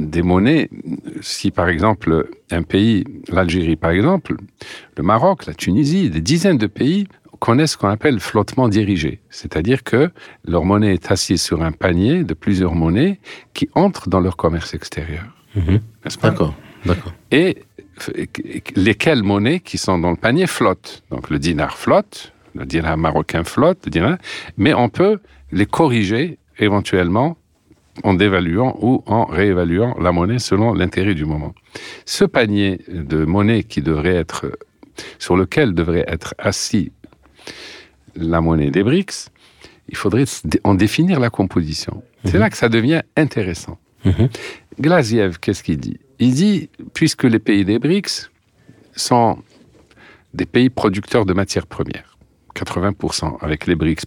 si par exemple, un pays, l'Algérie par exemple, le Maroc, la Tunisie, des dizaines de pays connaissent ce qu'on appelle le flottement dirigé. C'est-à-dire que leur monnaie est assise sur un panier de plusieurs monnaies qui entrent dans leur commerce extérieur. N'est-ce pas ? D'accord. Et lesquelles monnaies qui sont dans le panier flottent. Donc le dinar flotte, le dinar marocain flotte, mais on peut les corriger éventuellement en dévaluant ou en réévaluant la monnaie selon l'intérêt du moment. Ce panier de monnaie sur lequel devrait être assis la monnaie des BRICS, il faudrait en définir la composition. C'est là que ça devient intéressant. Gladiev, qu'est-ce qu'il dit ? Il dit, puisque les pays des BRICS sont des pays producteurs de matières premières, 80% avec les BRICS+,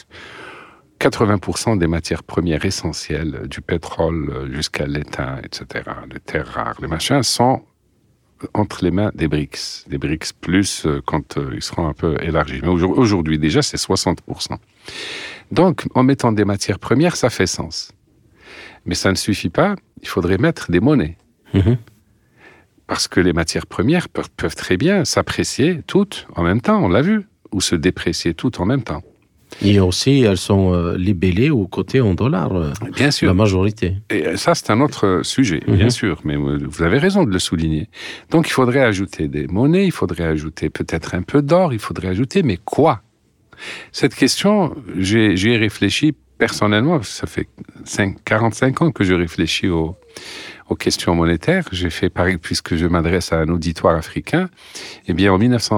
80% des matières premières essentielles, du pétrole jusqu'à l'étain, etc., les terres rares, les machins, sont entre les mains des BRICS. Des BRICS+, quand ils seront un peu élargis. Mais aujourd'hui, déjà, c'est 60%. Donc, en mettant des matières premières, ça fait sens. Mais ça ne suffit pas, il faudrait mettre des monnaies. Parce que les matières premières peuvent très bien s'apprécier toutes en même temps, on l'a vu, ou se déprécier toutes en même temps. Et aussi, elles sont libellées ou cotées en dollars, bien sûr. La majorité. Et ça, c'est un autre sujet, bien sûr, mais vous avez raison de le souligner. Donc, il faudrait ajouter des monnaies, il faudrait ajouter peut-être un peu d'or, il faudrait ajouter, mais quoi ? Cette question, j'y ai réfléchi personnellement, ça fait 45 ans que je réfléchis aux questions monétaires. J'ai fait pareil, puisque je m'adresse à un auditoire africain. Eh bien, en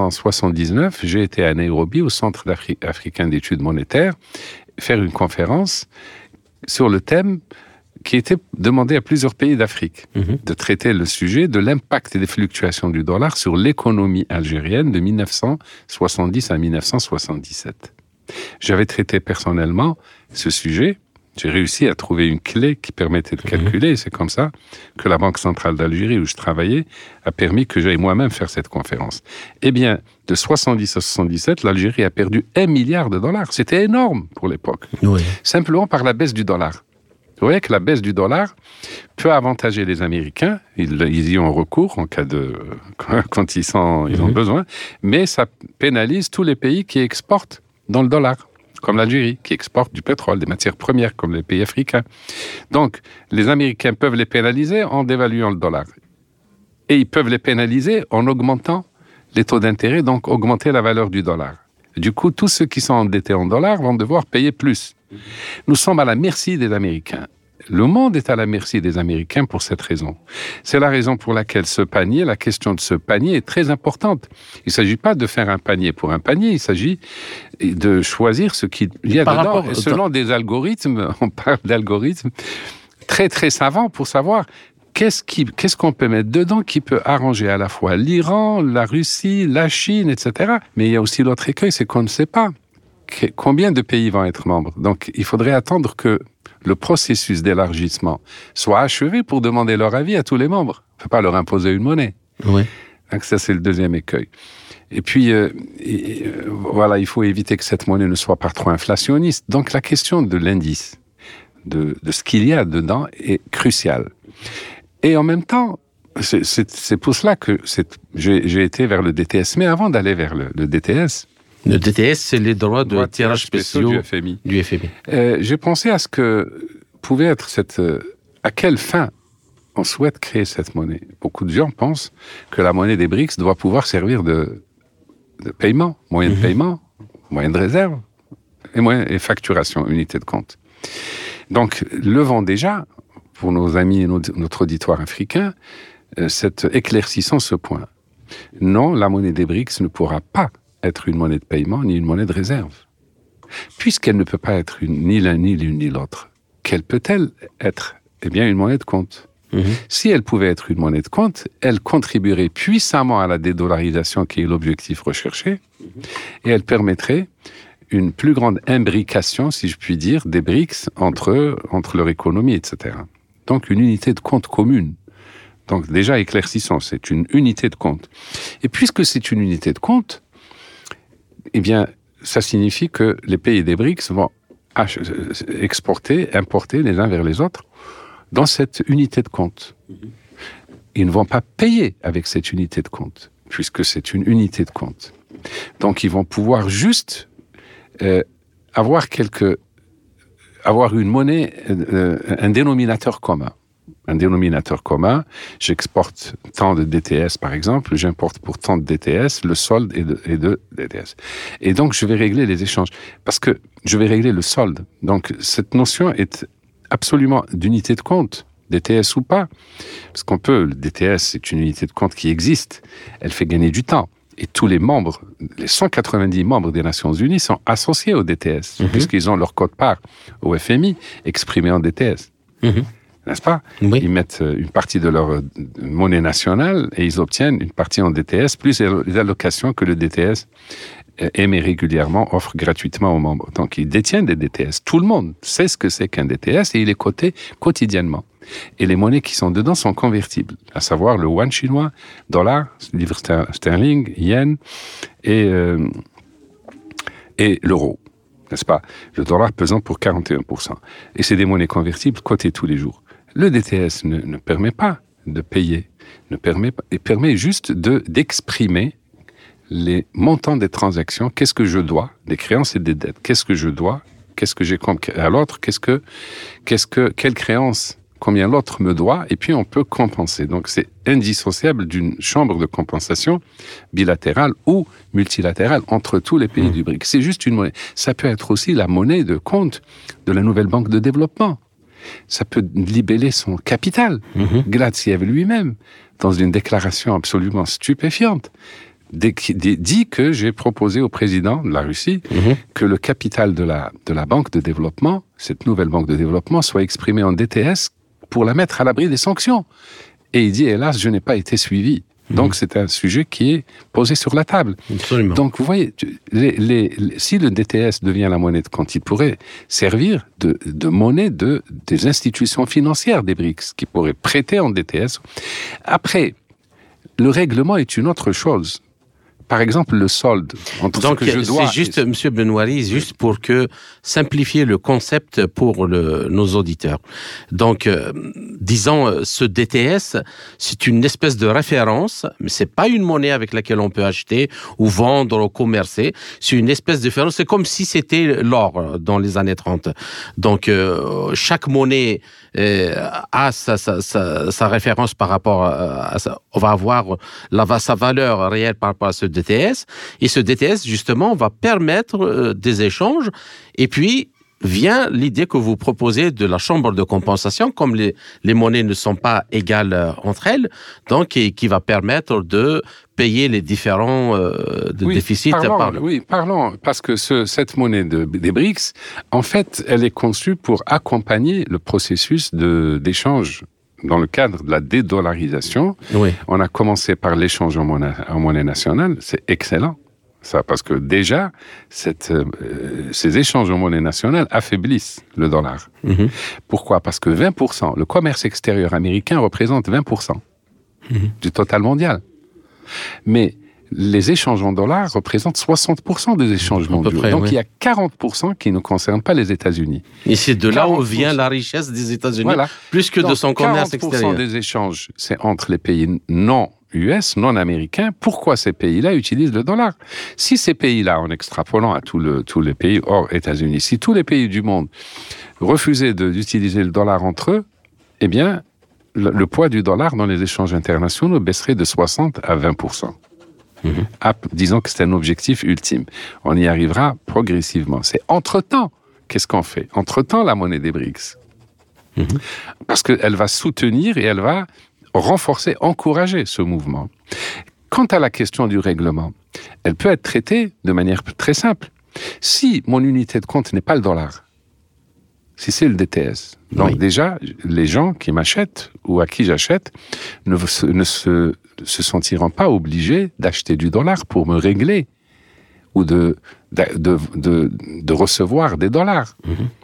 1979, j'ai été à Nairobi, au Centre africain d'études monétaires, faire une conférence sur le thème qui était demandé à plusieurs pays d'Afrique, de traiter le sujet de l'impact des fluctuations du dollar sur l'économie algérienne de 1970 à 1977. J'avais traité personnellement ce sujet. J'ai réussi à trouver une clé qui permettait de calculer. Et c'est comme ça que la Banque centrale d'Algérie, où je travaillais, a permis que j'aille moi-même faire cette conférence. Eh bien, de 70 à 77, l'Algérie a perdu 1 milliard de dollars. C'était énorme pour l'époque. Oui. Simplement par la baisse du dollar. Vous voyez que la baisse du dollar peut avantager les Américains. Ils y ont recours en cas quand ils ont besoin. Mais ça pénalise tous les pays qui exportent dans le dollar, comme l'Algérie, qui exporte du pétrole, des matières premières, comme les pays africains. Donc, les Américains peuvent les pénaliser en dévaluant le dollar. Et ils peuvent les pénaliser en augmentant les taux d'intérêt, donc augmenter la valeur du dollar. Du coup, tous ceux qui sont endettés en dollars vont devoir payer plus. Nous sommes à la merci des Américains. Le monde est à la merci des Américains pour cette raison. C'est la raison pour laquelle la question de ce panier est très importante. Il ne s'agit pas de faire un panier pour un panier, il s'agit de choisir ce qu'il y a dedans. Selon des algorithmes, on parle d'algorithmes très très savants pour savoir qu'est-ce qu'on peut mettre dedans qui peut arranger à la fois l'Iran, la Russie, la Chine, etc. Mais il y a aussi l'autre écueil, c'est qu'on ne sait pas combien de pays vont être membres. Donc, il faudrait attendre que le processus d'élargissement soit achevé pour demander leur avis à tous les membres. On ne peut pas leur imposer une monnaie. Oui. Donc, ça, c'est le deuxième écueil. Et puis, voilà, il faut éviter que cette monnaie ne soit pas trop inflationniste. Donc, la question de l'indice, de ce qu'il y a dedans, est cruciale. Et en même temps, c'est pour cela que j'ai été vers le DTS. Mais avant d'aller vers le DTS... Le DTS, c'est les droits de tirage spéciaux du FMI. J'ai pensé à ce que pouvait être à quelle fin on souhaite créer cette monnaie. Beaucoup de gens pensent que la monnaie des BRICS doit pouvoir servir de paiement, moyen de paiement, moyen de réserve et facturation, unité de compte. Donc, levons déjà, pour nos amis et notre auditoire africain, éclaircissons ce point. Non, la monnaie des BRICS ne pourra pas être une monnaie de paiement ni une monnaie de réserve. Puisqu'elle ne peut pas être ni l'un, ni l'une, ni l'autre, quelle peut-elle être? Eh bien, une monnaie de compte. Si elle pouvait être une monnaie de compte, elle contribuerait puissamment à la dédollarisation qui est l'objectif recherché, et elle permettrait une plus grande imbrication, si je puis dire, des BRICS entre leur économie, etc. Donc, une unité de compte commune. Donc, déjà, éclaircissons, c'est une unité de compte. Et puisque c'est une unité de compte, eh bien, ça signifie que les pays des BRICS vont exporter, importer les uns vers les autres dans cette unité de compte. Ils ne vont pas payer avec cette unité de compte, puisque c'est une unité de compte. Donc, ils vont pouvoir juste avoir une monnaie, un dénominateur commun. Un dénominateur commun, j'exporte tant de DTS par exemple, j'importe pour tant de DTS, le solde est de DTS. Et donc je vais régler les échanges, parce que je vais régler le solde. Donc cette notion est absolument d'unité de compte, DTS ou pas, parce le DTS c'est une unité de compte qui existe, elle fait gagner du temps. Et tous les 190 membres des Nations Unies sont associés au DTS, puisqu'ils ont leur code-part au FMI exprimé en DTS. N'est-ce pas? Oui. Ils mettent une partie de leur monnaie nationale et ils obtiennent une partie en DTS, plus les allocations que le DTS émet régulièrement, offre gratuitement aux membres. Donc, ils détiennent des DTS. Tout le monde sait ce que c'est qu'un DTS et il est coté quotidiennement. Et les monnaies qui sont dedans sont convertibles, à savoir le yuan chinois, dollar, livre sterling, yen et l'euro. N'est-ce pas? Le dollar pesant pour 41%. Et c'est des monnaies convertibles cotées tous les jours. Le DTS ne permet pas de payer, il permet juste d'exprimer les montants des transactions. Qu'est-ce que je dois? Des créances et des dettes. Qu'est-ce que je dois? Qu'est-ce que j'ai à l'autre? Quelle créance combien l'autre me doit, et puis on peut compenser. Donc c'est indissociable d'une chambre de compensation bilatérale ou multilatérale entre tous les pays du BRICS. C'est juste une monnaie. Ça peut être aussi la monnaie de compte de la nouvelle banque de développement. Ça peut libeller son capital. Gladiev lui-même, dans une déclaration absolument stupéfiante, dit que j'ai proposé au président de la Russie que le capital de la banque de développement, cette nouvelle banque de développement, soit exprimé en DTS pour la mettre à l'abri des sanctions. Et il dit, hélas, je n'ai pas été suivi. Donc, c'est un sujet qui est posé sur la table. Absolument. Donc, vous voyez, si le DTS devient la monnaie de compte, il pourrait servir de monnaie des institutions financières des BRICS, qui pourraient prêter en DTS. Après, le règlement est une autre chose. Par exemple, le solde entre donc, ce que je dois... c'est juste, M. Benoîri, juste pour simplifier le concept pour nos auditeurs. Donc, disons, ce DTS, c'est une espèce de référence, mais c'est pas une monnaie avec laquelle on peut acheter ou vendre ou commercer. C'est une espèce de référence. C'est comme si c'était l'or dans les années 30. Donc, chaque monnaie a sa référence par rapport à ça. On va avoir sa valeur réelle par rapport à ce DTS. Et ce DTS, justement, va permettre des échanges. Et puis, vient l'idée que vous proposez de la chambre de compensation, comme les monnaies ne sont pas égales entre elles, donc, et qui va permettre de payer les différents déficits. Parlons, parce que cette monnaie des BRICS, en fait, elle est conçue pour accompagner le processus d'échange. Dans le cadre de la dédollarisation, on a commencé par l'échange en monnaie nationale. C'est excellent, ça, parce que déjà, ces échanges en monnaie nationale affaiblissent le dollar. Pourquoi ? Parce que 20%, le commerce extérieur américain représente 20% du total mondial. Mais les échanges en dollars représentent 60% des échanges mondiaux. Donc, il y a 40% qui ne concernent pas les États-Unis. Et c'est de là où vient la richesse des États-Unis, plus que de son commerce extérieur. 40% des échanges, c'est entre les pays non non américains. Pourquoi ces pays-là utilisent le dollar ? Si ces pays-là, en extrapolant à tous les pays hors États-Unis, si tous les pays du monde refusaient d'utiliser le dollar entre eux, eh bien, le poids du dollar dans les échanges internationaux baisserait de 60 à 20%. Disons que c'est un objectif ultime. On y arrivera progressivement. C'est entre-temps, qu'est-ce qu'on fait ? Entre-temps, la monnaie des BRICS. Parce qu'elle va soutenir et elle va renforcer, encourager ce mouvement. Quant à la question du règlement, elle peut être traitée de manière très simple. Si mon unité de compte n'est pas le dollar, si c'est le DTS, donc déjà, les gens qui m'achètent ou à qui j'achète ne se sentiront pas obligés d'acheter du dollar pour me régler ou de recevoir des dollars.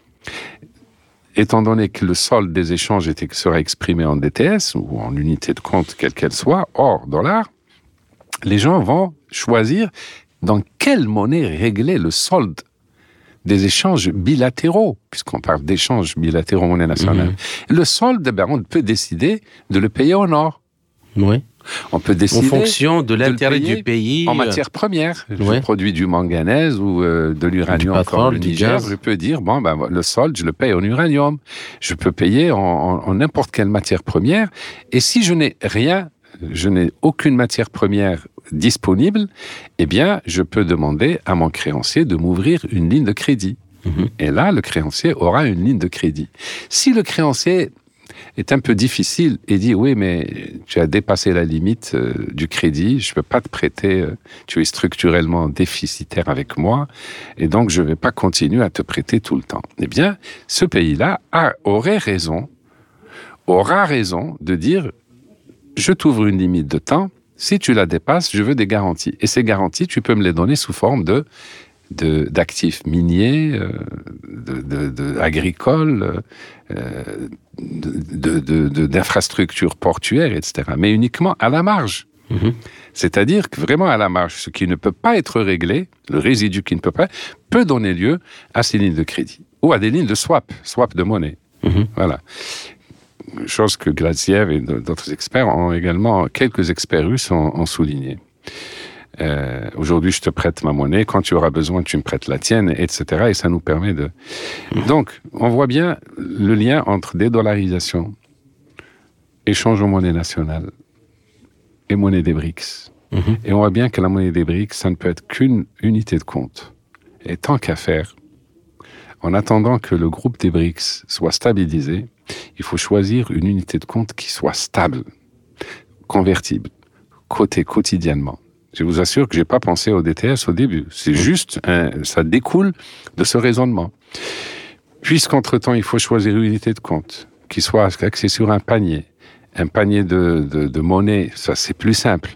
Étant donné que le solde des échanges sera exprimé en DTS ou en unité de compte, quelle qu'elle soit, hors dollar, les gens vont choisir dans quelle monnaie régler le solde des échanges bilatéraux, puisqu'on parle d'échanges bilatéraux en monnaie nationale. Le solde, on peut décider de le payer en or. On peut décider en fonction de l'intérêt du pays. En matière première. Je produis du manganèse ou de l'uranium encore le Niger. Je peux dire, le solde, je le paye en uranium. Je peux payer en n'importe quelle matière première. Et si je n'ai rien, je n'ai aucune matière première disponible, eh bien, je peux demander à mon créancier de m'ouvrir une ligne de crédit. Et là, le créancier aura une ligne de crédit. Si le créancier est un peu difficile et dit « Oui, mais tu as dépassé la limite du crédit, je ne peux pas te prêter, tu es structurellement déficitaire avec moi, et donc je ne vais pas continuer à te prêter tout le temps. » Eh bien, ce pays-là aura raison de dire « Je t'ouvre une limite de temps, si tu la dépasses, je veux des garanties. Et ces garanties, tu peux me les donner sous forme d'actifs miniers, agricoles, d'infrastructures portuaires, etc. Mais uniquement à la marge. C'est-à-dire que vraiment à la marge, ce qui ne peut pas être réglé, le résidu qui ne peut pas, peut donner lieu à ces lignes de crédit. Ou à des lignes de swap de monnaie. Voilà. Chose que Gladiev et d'autres experts ont également, quelques experts russes ont souligné. Aujourd'hui, je te prête ma monnaie, quand tu auras besoin, tu me prêtes la tienne, etc. Et ça nous permet de... Donc, on voit bien le lien entre dédollarisation échange aux monnaies nationales et monnaie des BRICS. Et on voit bien que la monnaie des BRICS, ça ne peut être qu'une unité de compte. Et tant qu'à faire, en attendant que le groupe des BRICS soit stabilisé, il faut choisir une unité de compte qui soit stable, convertible, cotée quotidiennement. Je vous assure que je n'ai pas pensé au DTS au début. C'est juste, ça découle de ce raisonnement. Puisqu'entre-temps, il faut choisir une unité de compte qui soit axée sur un panier de monnaie, ça c'est plus simple.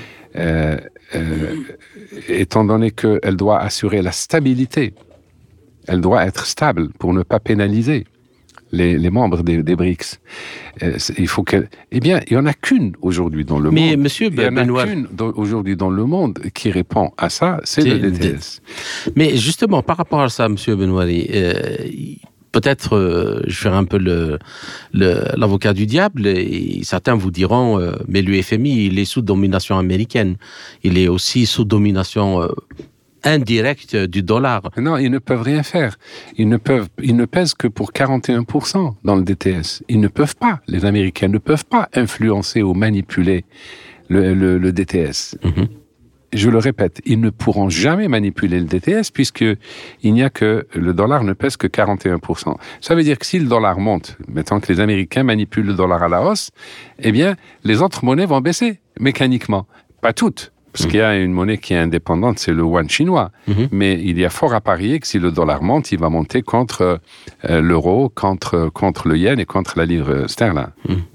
Étant donné qu'elle doit assurer la stabilité, elle doit être stable pour ne pas pénaliser les membres des BRICS. Il faut qu'elle... Eh bien, il n'y en a qu'une aujourd'hui dans le monde. Mais monsieur il y en a Benoît... qu'une aujourd'hui dans le monde qui répond à ça, c'est le DTS. Mais justement, par rapport à ça, monsieur Benouari, peut-être, je ferai un peu l'avocat du diable, et certains vous diront, mais l'UFMI, il est sous domination américaine. Il est aussi sous domination indirecte du dollar. Non, ils ne peuvent rien faire. Ils ne pèsent que pour 41% dans le DTS. Ils ne peuvent pas, les Américains ne peuvent pas influencer ou manipuler le DTS. Je le répète, ils ne pourront jamais manipuler le DTS puisqu'il n'y a que le dollar ne pèse que 41%. Ça veut dire que si le dollar monte, mettons que les Américains manipulent le dollar à la hausse, eh bien, les autres monnaies vont baisser mécaniquement. Pas toutes. Parce qu'il y a une monnaie qui est indépendante, c'est le yuan chinois. Mais il y a fort à parier que si le dollar monte, il va monter contre l'euro, contre le yen et contre la livre sterling. D'accord ?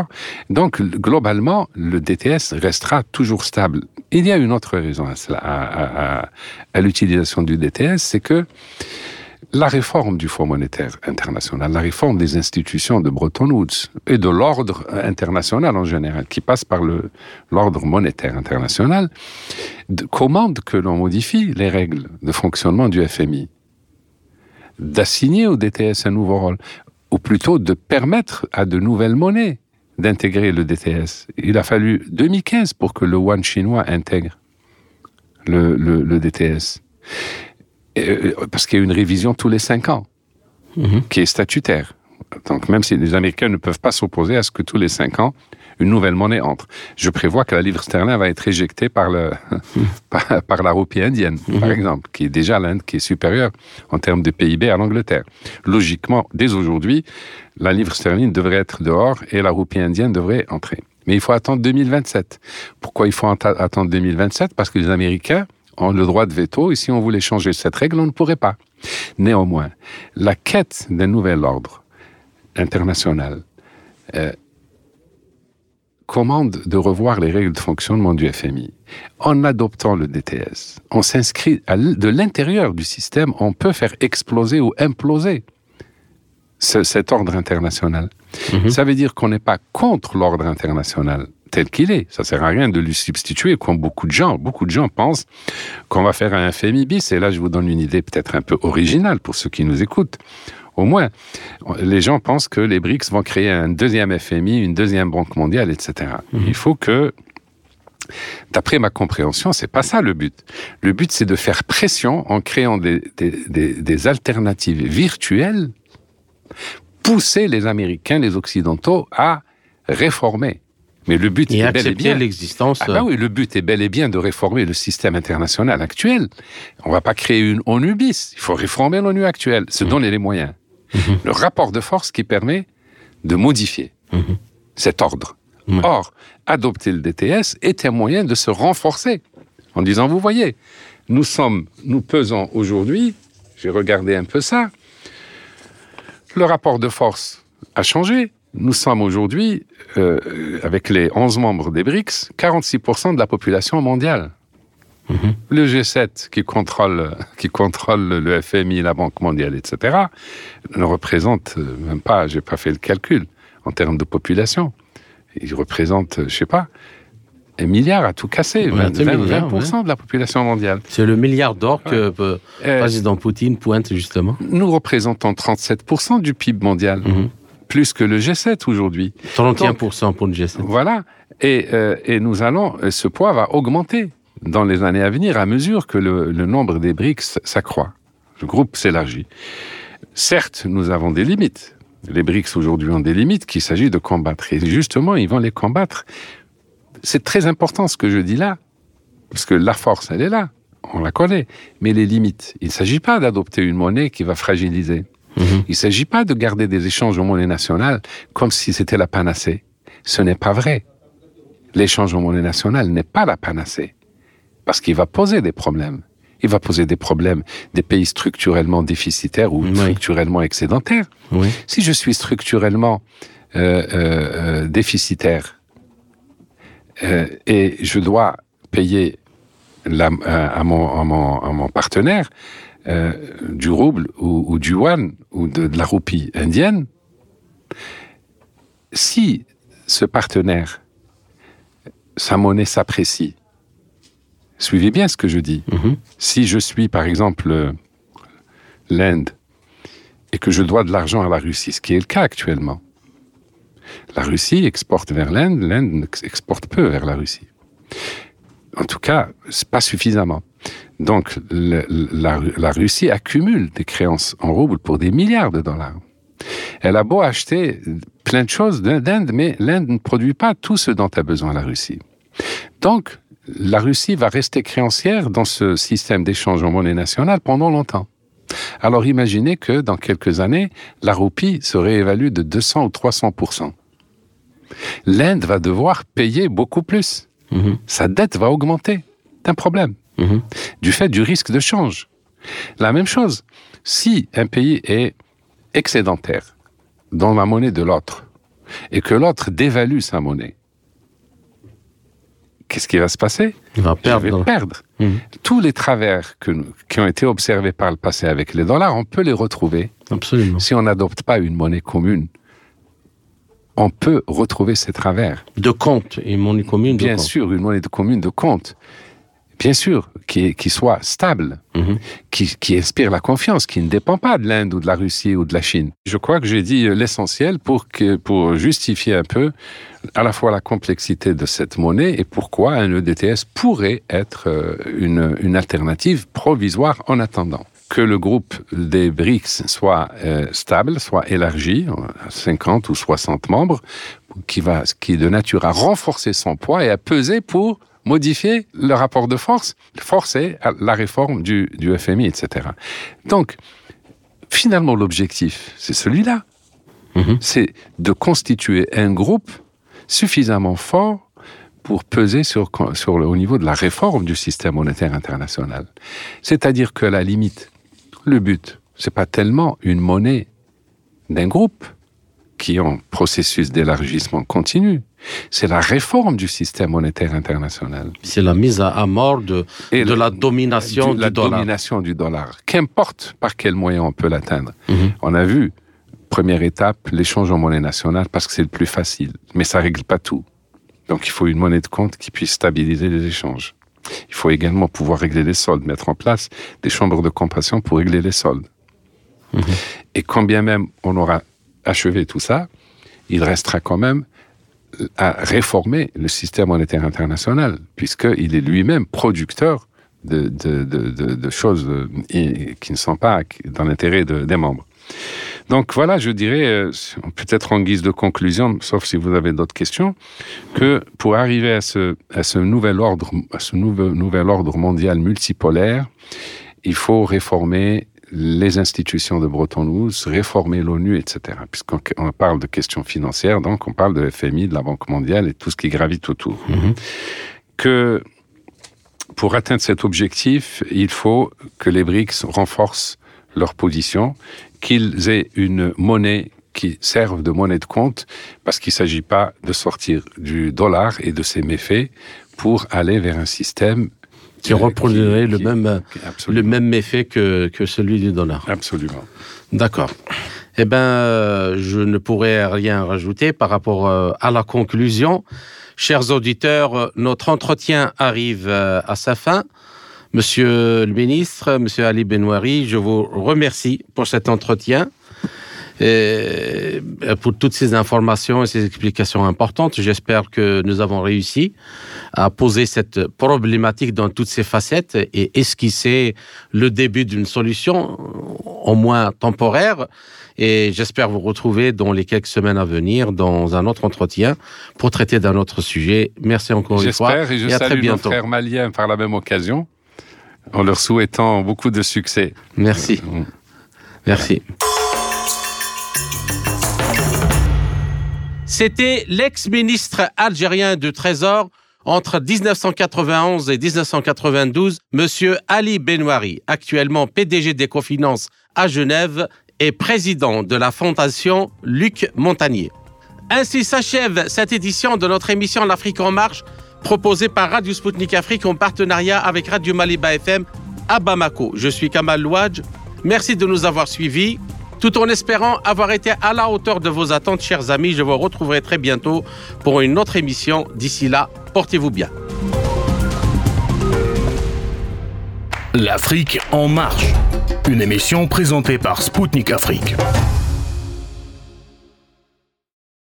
Donc, globalement, le DTS restera toujours stable. Il y a une autre raison à l'utilisation du DTS, c'est que la réforme du Fonds monétaire international, la réforme des institutions de Bretton Woods et de l'ordre international en général, qui passe par l'ordre monétaire international, commande que l'on modifie les règles de fonctionnement du FMI, d'assigner au DTS un nouveau rôle, ou plutôt de permettre à de nouvelles monnaies d'intégrer le DTS. Il a fallu 2015 pour que le yuan chinois intègre le DTS. Parce qu'il y a une révision tous les 5 ans, qui est statutaire. Donc même si les Américains ne peuvent pas s'opposer à ce que tous les 5 ans, une nouvelle monnaie entre. Je prévois que la livre sterling va être éjectée par la roupie indienne, par exemple, qui est déjà l'Inde, qui est supérieure en termes de PIB à l'Angleterre. Logiquement, dès aujourd'hui, la livre sterling devrait être dehors et la roupie indienne devrait entrer. Mais il faut attendre 2027. Pourquoi il faut attendre 2027 ? Parce que les Américains ont le droit de veto, et si on voulait changer cette règle, on ne pourrait pas. Néanmoins, la quête d'un nouvel ordre international commande de revoir les règles de fonctionnement du FMI. En adoptant le DTS, on s'inscrit de l'intérieur du système, on peut faire exploser ou imploser cet ordre international. Ça veut dire qu'on n'est pas contre l'ordre international tel qu'il est. Ça ne sert à rien de lui substituer, comme beaucoup de gens pensent qu'on va faire un FMI bis. Et là, je vous donne une idée peut-être un peu originale pour ceux qui nous écoutent. Au moins, les gens pensent que les BRICS vont créer un deuxième FMI, une deuxième banque mondiale, etc. Il faut que, d'après ma compréhension, c'est pas ça le but. Le but, c'est de faire pression en créant des alternatives virtuelles, pousser les Américains, les Occidentaux à réformer. Mais le but est bel et bien l'existence. Oui, le but est bel et bien de réformer le système international actuel. On ne va pas créer une ONU bis. Il faut réformer l'ONU actuelle, se donner les moyens. Le rapport de force qui permet de modifier cet ordre. Or, adopter le DTS est un moyen de se renforcer en disant, vous voyez, nous pesons aujourd'hui, j'ai regardé un peu ça, le rapport de force a changé. Nous sommes aujourd'hui, avec les 11 membres des BRICS, 46% de la population mondiale. Le G7, qui contrôle le FMI, la Banque mondiale, etc., ne représente même pas, je n'ai pas fait le calcul, en termes de population. Il représente, je ne sais pas, 1 milliard à tout casser, 20% de la population mondiale. C'est le milliard d'or que le président Poutine pointe justement. Nous représentons 37% du PIB mondial. Plus que le G7 aujourd'hui. 31% pour le G7. Voilà. Et ce poids va augmenter dans les années à venir à mesure que le nombre des BRICS s'accroît. Le groupe s'élargit. Certes, nous avons des limites. les BRICS aujourd'hui ont des limites qu'il s'agit de combattre. Et justement, ils vont les combattre. C'est très important ce que je dis là, parce que la force, elle est là, on la connaît. Mais les limites, il ne s'agit pas d'adopter une monnaie qui va fragiliser. Il ne s'agit pas de garder des échanges en monnaie nationale comme si c'était la panacée. Ce n'est pas vrai. L'échange en monnaie nationale n'est pas la panacée, parce qu'il va poser des problèmes. Il va poser des problèmes des pays structurellement déficitaires ou structurellement excédentaires. Oui. Si je suis structurellement déficitaire et je dois payer à mon partenaire du rouble ou du yuan ou de la roupie indienne, si ce partenaire, sa monnaie s'apprécie, suivez bien ce que je dis. Si je suis, par exemple, l'Inde et que je dois de l'argent à la Russie, ce qui est le cas actuellement, la Russie exporte vers l'Inde, l'Inde exporte peu vers la Russie. En tout cas, pas suffisamment. Donc, la Russie accumule des créances en roubles pour des milliards de dollars. Elle a beau acheter plein de choses d'Inde, mais l'Inde ne produit pas tout ce dont a besoin la Russie. Donc, la Russie va rester créancière dans ce système d'échange en monnaie nationale pendant longtemps. Alors imaginez que dans quelques années, la roupie se réévalue de 200 ou 300%. L'Inde va devoir payer beaucoup plus. Sa dette va augmenter. C'est un problème. Du fait du risque de change. La même chose, si un pays est excédentaire dans la monnaie de l'autre et que l'autre dévalue sa monnaie, qu'est-ce qui va se passer? Il va perdre. Je vais perdre. Tous les travers qui ont été observés par le passé avec les dollars, on peut les retrouver. Absolument. Si on n'adopte pas une monnaie commune, on peut retrouver ces travers. De compte, une monnaie commune de compte. Bien sûr, une monnaie commune de compte. Bien sûr, qui soit stable, qui inspire la confiance, qui ne dépend pas de l'Inde ou de la Russie ou de la Chine. Je crois que j'ai dit l'essentiel pour justifier un peu à la fois la complexité de cette monnaie et pourquoi un EDTS pourrait être une alternative provisoire en attendant. Que le groupe des BRICS soit stable, soit élargi, à 50 ou 60 membres, qui est de nature à renforcer son poids et à peser pour modifier le rapport de force, forcer la réforme du FMI, etc. Donc, finalement, l'objectif, c'est celui-là. C'est de constituer un groupe suffisamment fort pour peser au niveau de la réforme du système monétaire international. C'est-à-dire qu'à la limite, le but, c'est pas tellement une monnaie d'un groupe qui est en processus d'élargissement continu. C'est la réforme du système monétaire international. C'est la mise à mort de la domination du dollar. Domination du dollar. Qu'importe par quel moyen on peut l'atteindre. On a vu, première étape, l'échange en monnaie nationale parce que c'est le plus facile. Mais ça ne règle pas tout. Donc il faut une monnaie de compte qui puisse stabiliser les échanges. Il faut également pouvoir régler les soldes, mettre en place des chambres de compassion pour régler les soldes. Et quand bien même on aura achevé tout ça, il restera quand même à réformer le système monétaire international, puisqu'il est lui-même producteur de choses qui ne sont pas dans l'intérêt des membres. Donc voilà, je dirais, peut-être en guise de conclusion, sauf si vous avez d'autres questions, que pour arriver à ce nouvel ordre mondial multipolaire, il faut réformer les institutions de Bretton Woods, réformer l'ONU, etc. Puisqu'on parle de questions financières, donc on parle de FMI, de la Banque mondiale et tout ce qui gravite autour. Que pour atteindre cet objectif, il faut que les BRICS renforcent leur position, qu'ils aient une monnaie qui serve de monnaie de compte, parce qu'il ne s'agit pas de sortir du dollar et de ses méfaits pour aller vers un système qui reproduirait le même méfait que celui du dollar. Absolument. D'accord. Eh bien, je ne pourrais rien rajouter par rapport à la conclusion. Chers auditeurs, notre entretien arrive à sa fin. Monsieur le ministre, Monsieur Ali Benouari, je vous remercie pour cet entretien. pour toutes ces informations et ces explications importantes. J'espère que nous avons réussi à poser cette problématique dans toutes ses facettes et esquisser le début d'une solution, au moins temporaire. Et j'espère vous retrouver dans les quelques semaines à venir dans un autre entretien pour traiter d'un autre sujet. Merci encore une fois. J'espère et je salue nos frères maliens par la même occasion, en leur souhaitant beaucoup de succès. Merci. Merci. C'était l'ex-ministre algérien du Trésor entre 1991 et 1992, M. Ali Benouari, actuellement PDG d'Ecofinance à Genève et président de la fondation Luc Montagnier. Ainsi s'achève cette édition de notre émission L'Afrique en marche, proposée par Radio Sputnik Afrique en partenariat avec Radio Maliba FM à Bamako. Je suis Kamal Louadj. Merci de nous avoir suivis. Tout en espérant avoir été à la hauteur de vos attentes, chers amis, je vous retrouverai très bientôt pour une autre émission. D'ici là, portez-vous bien. L'Afrique en marche, une émission présentée par Sputnik Afrique.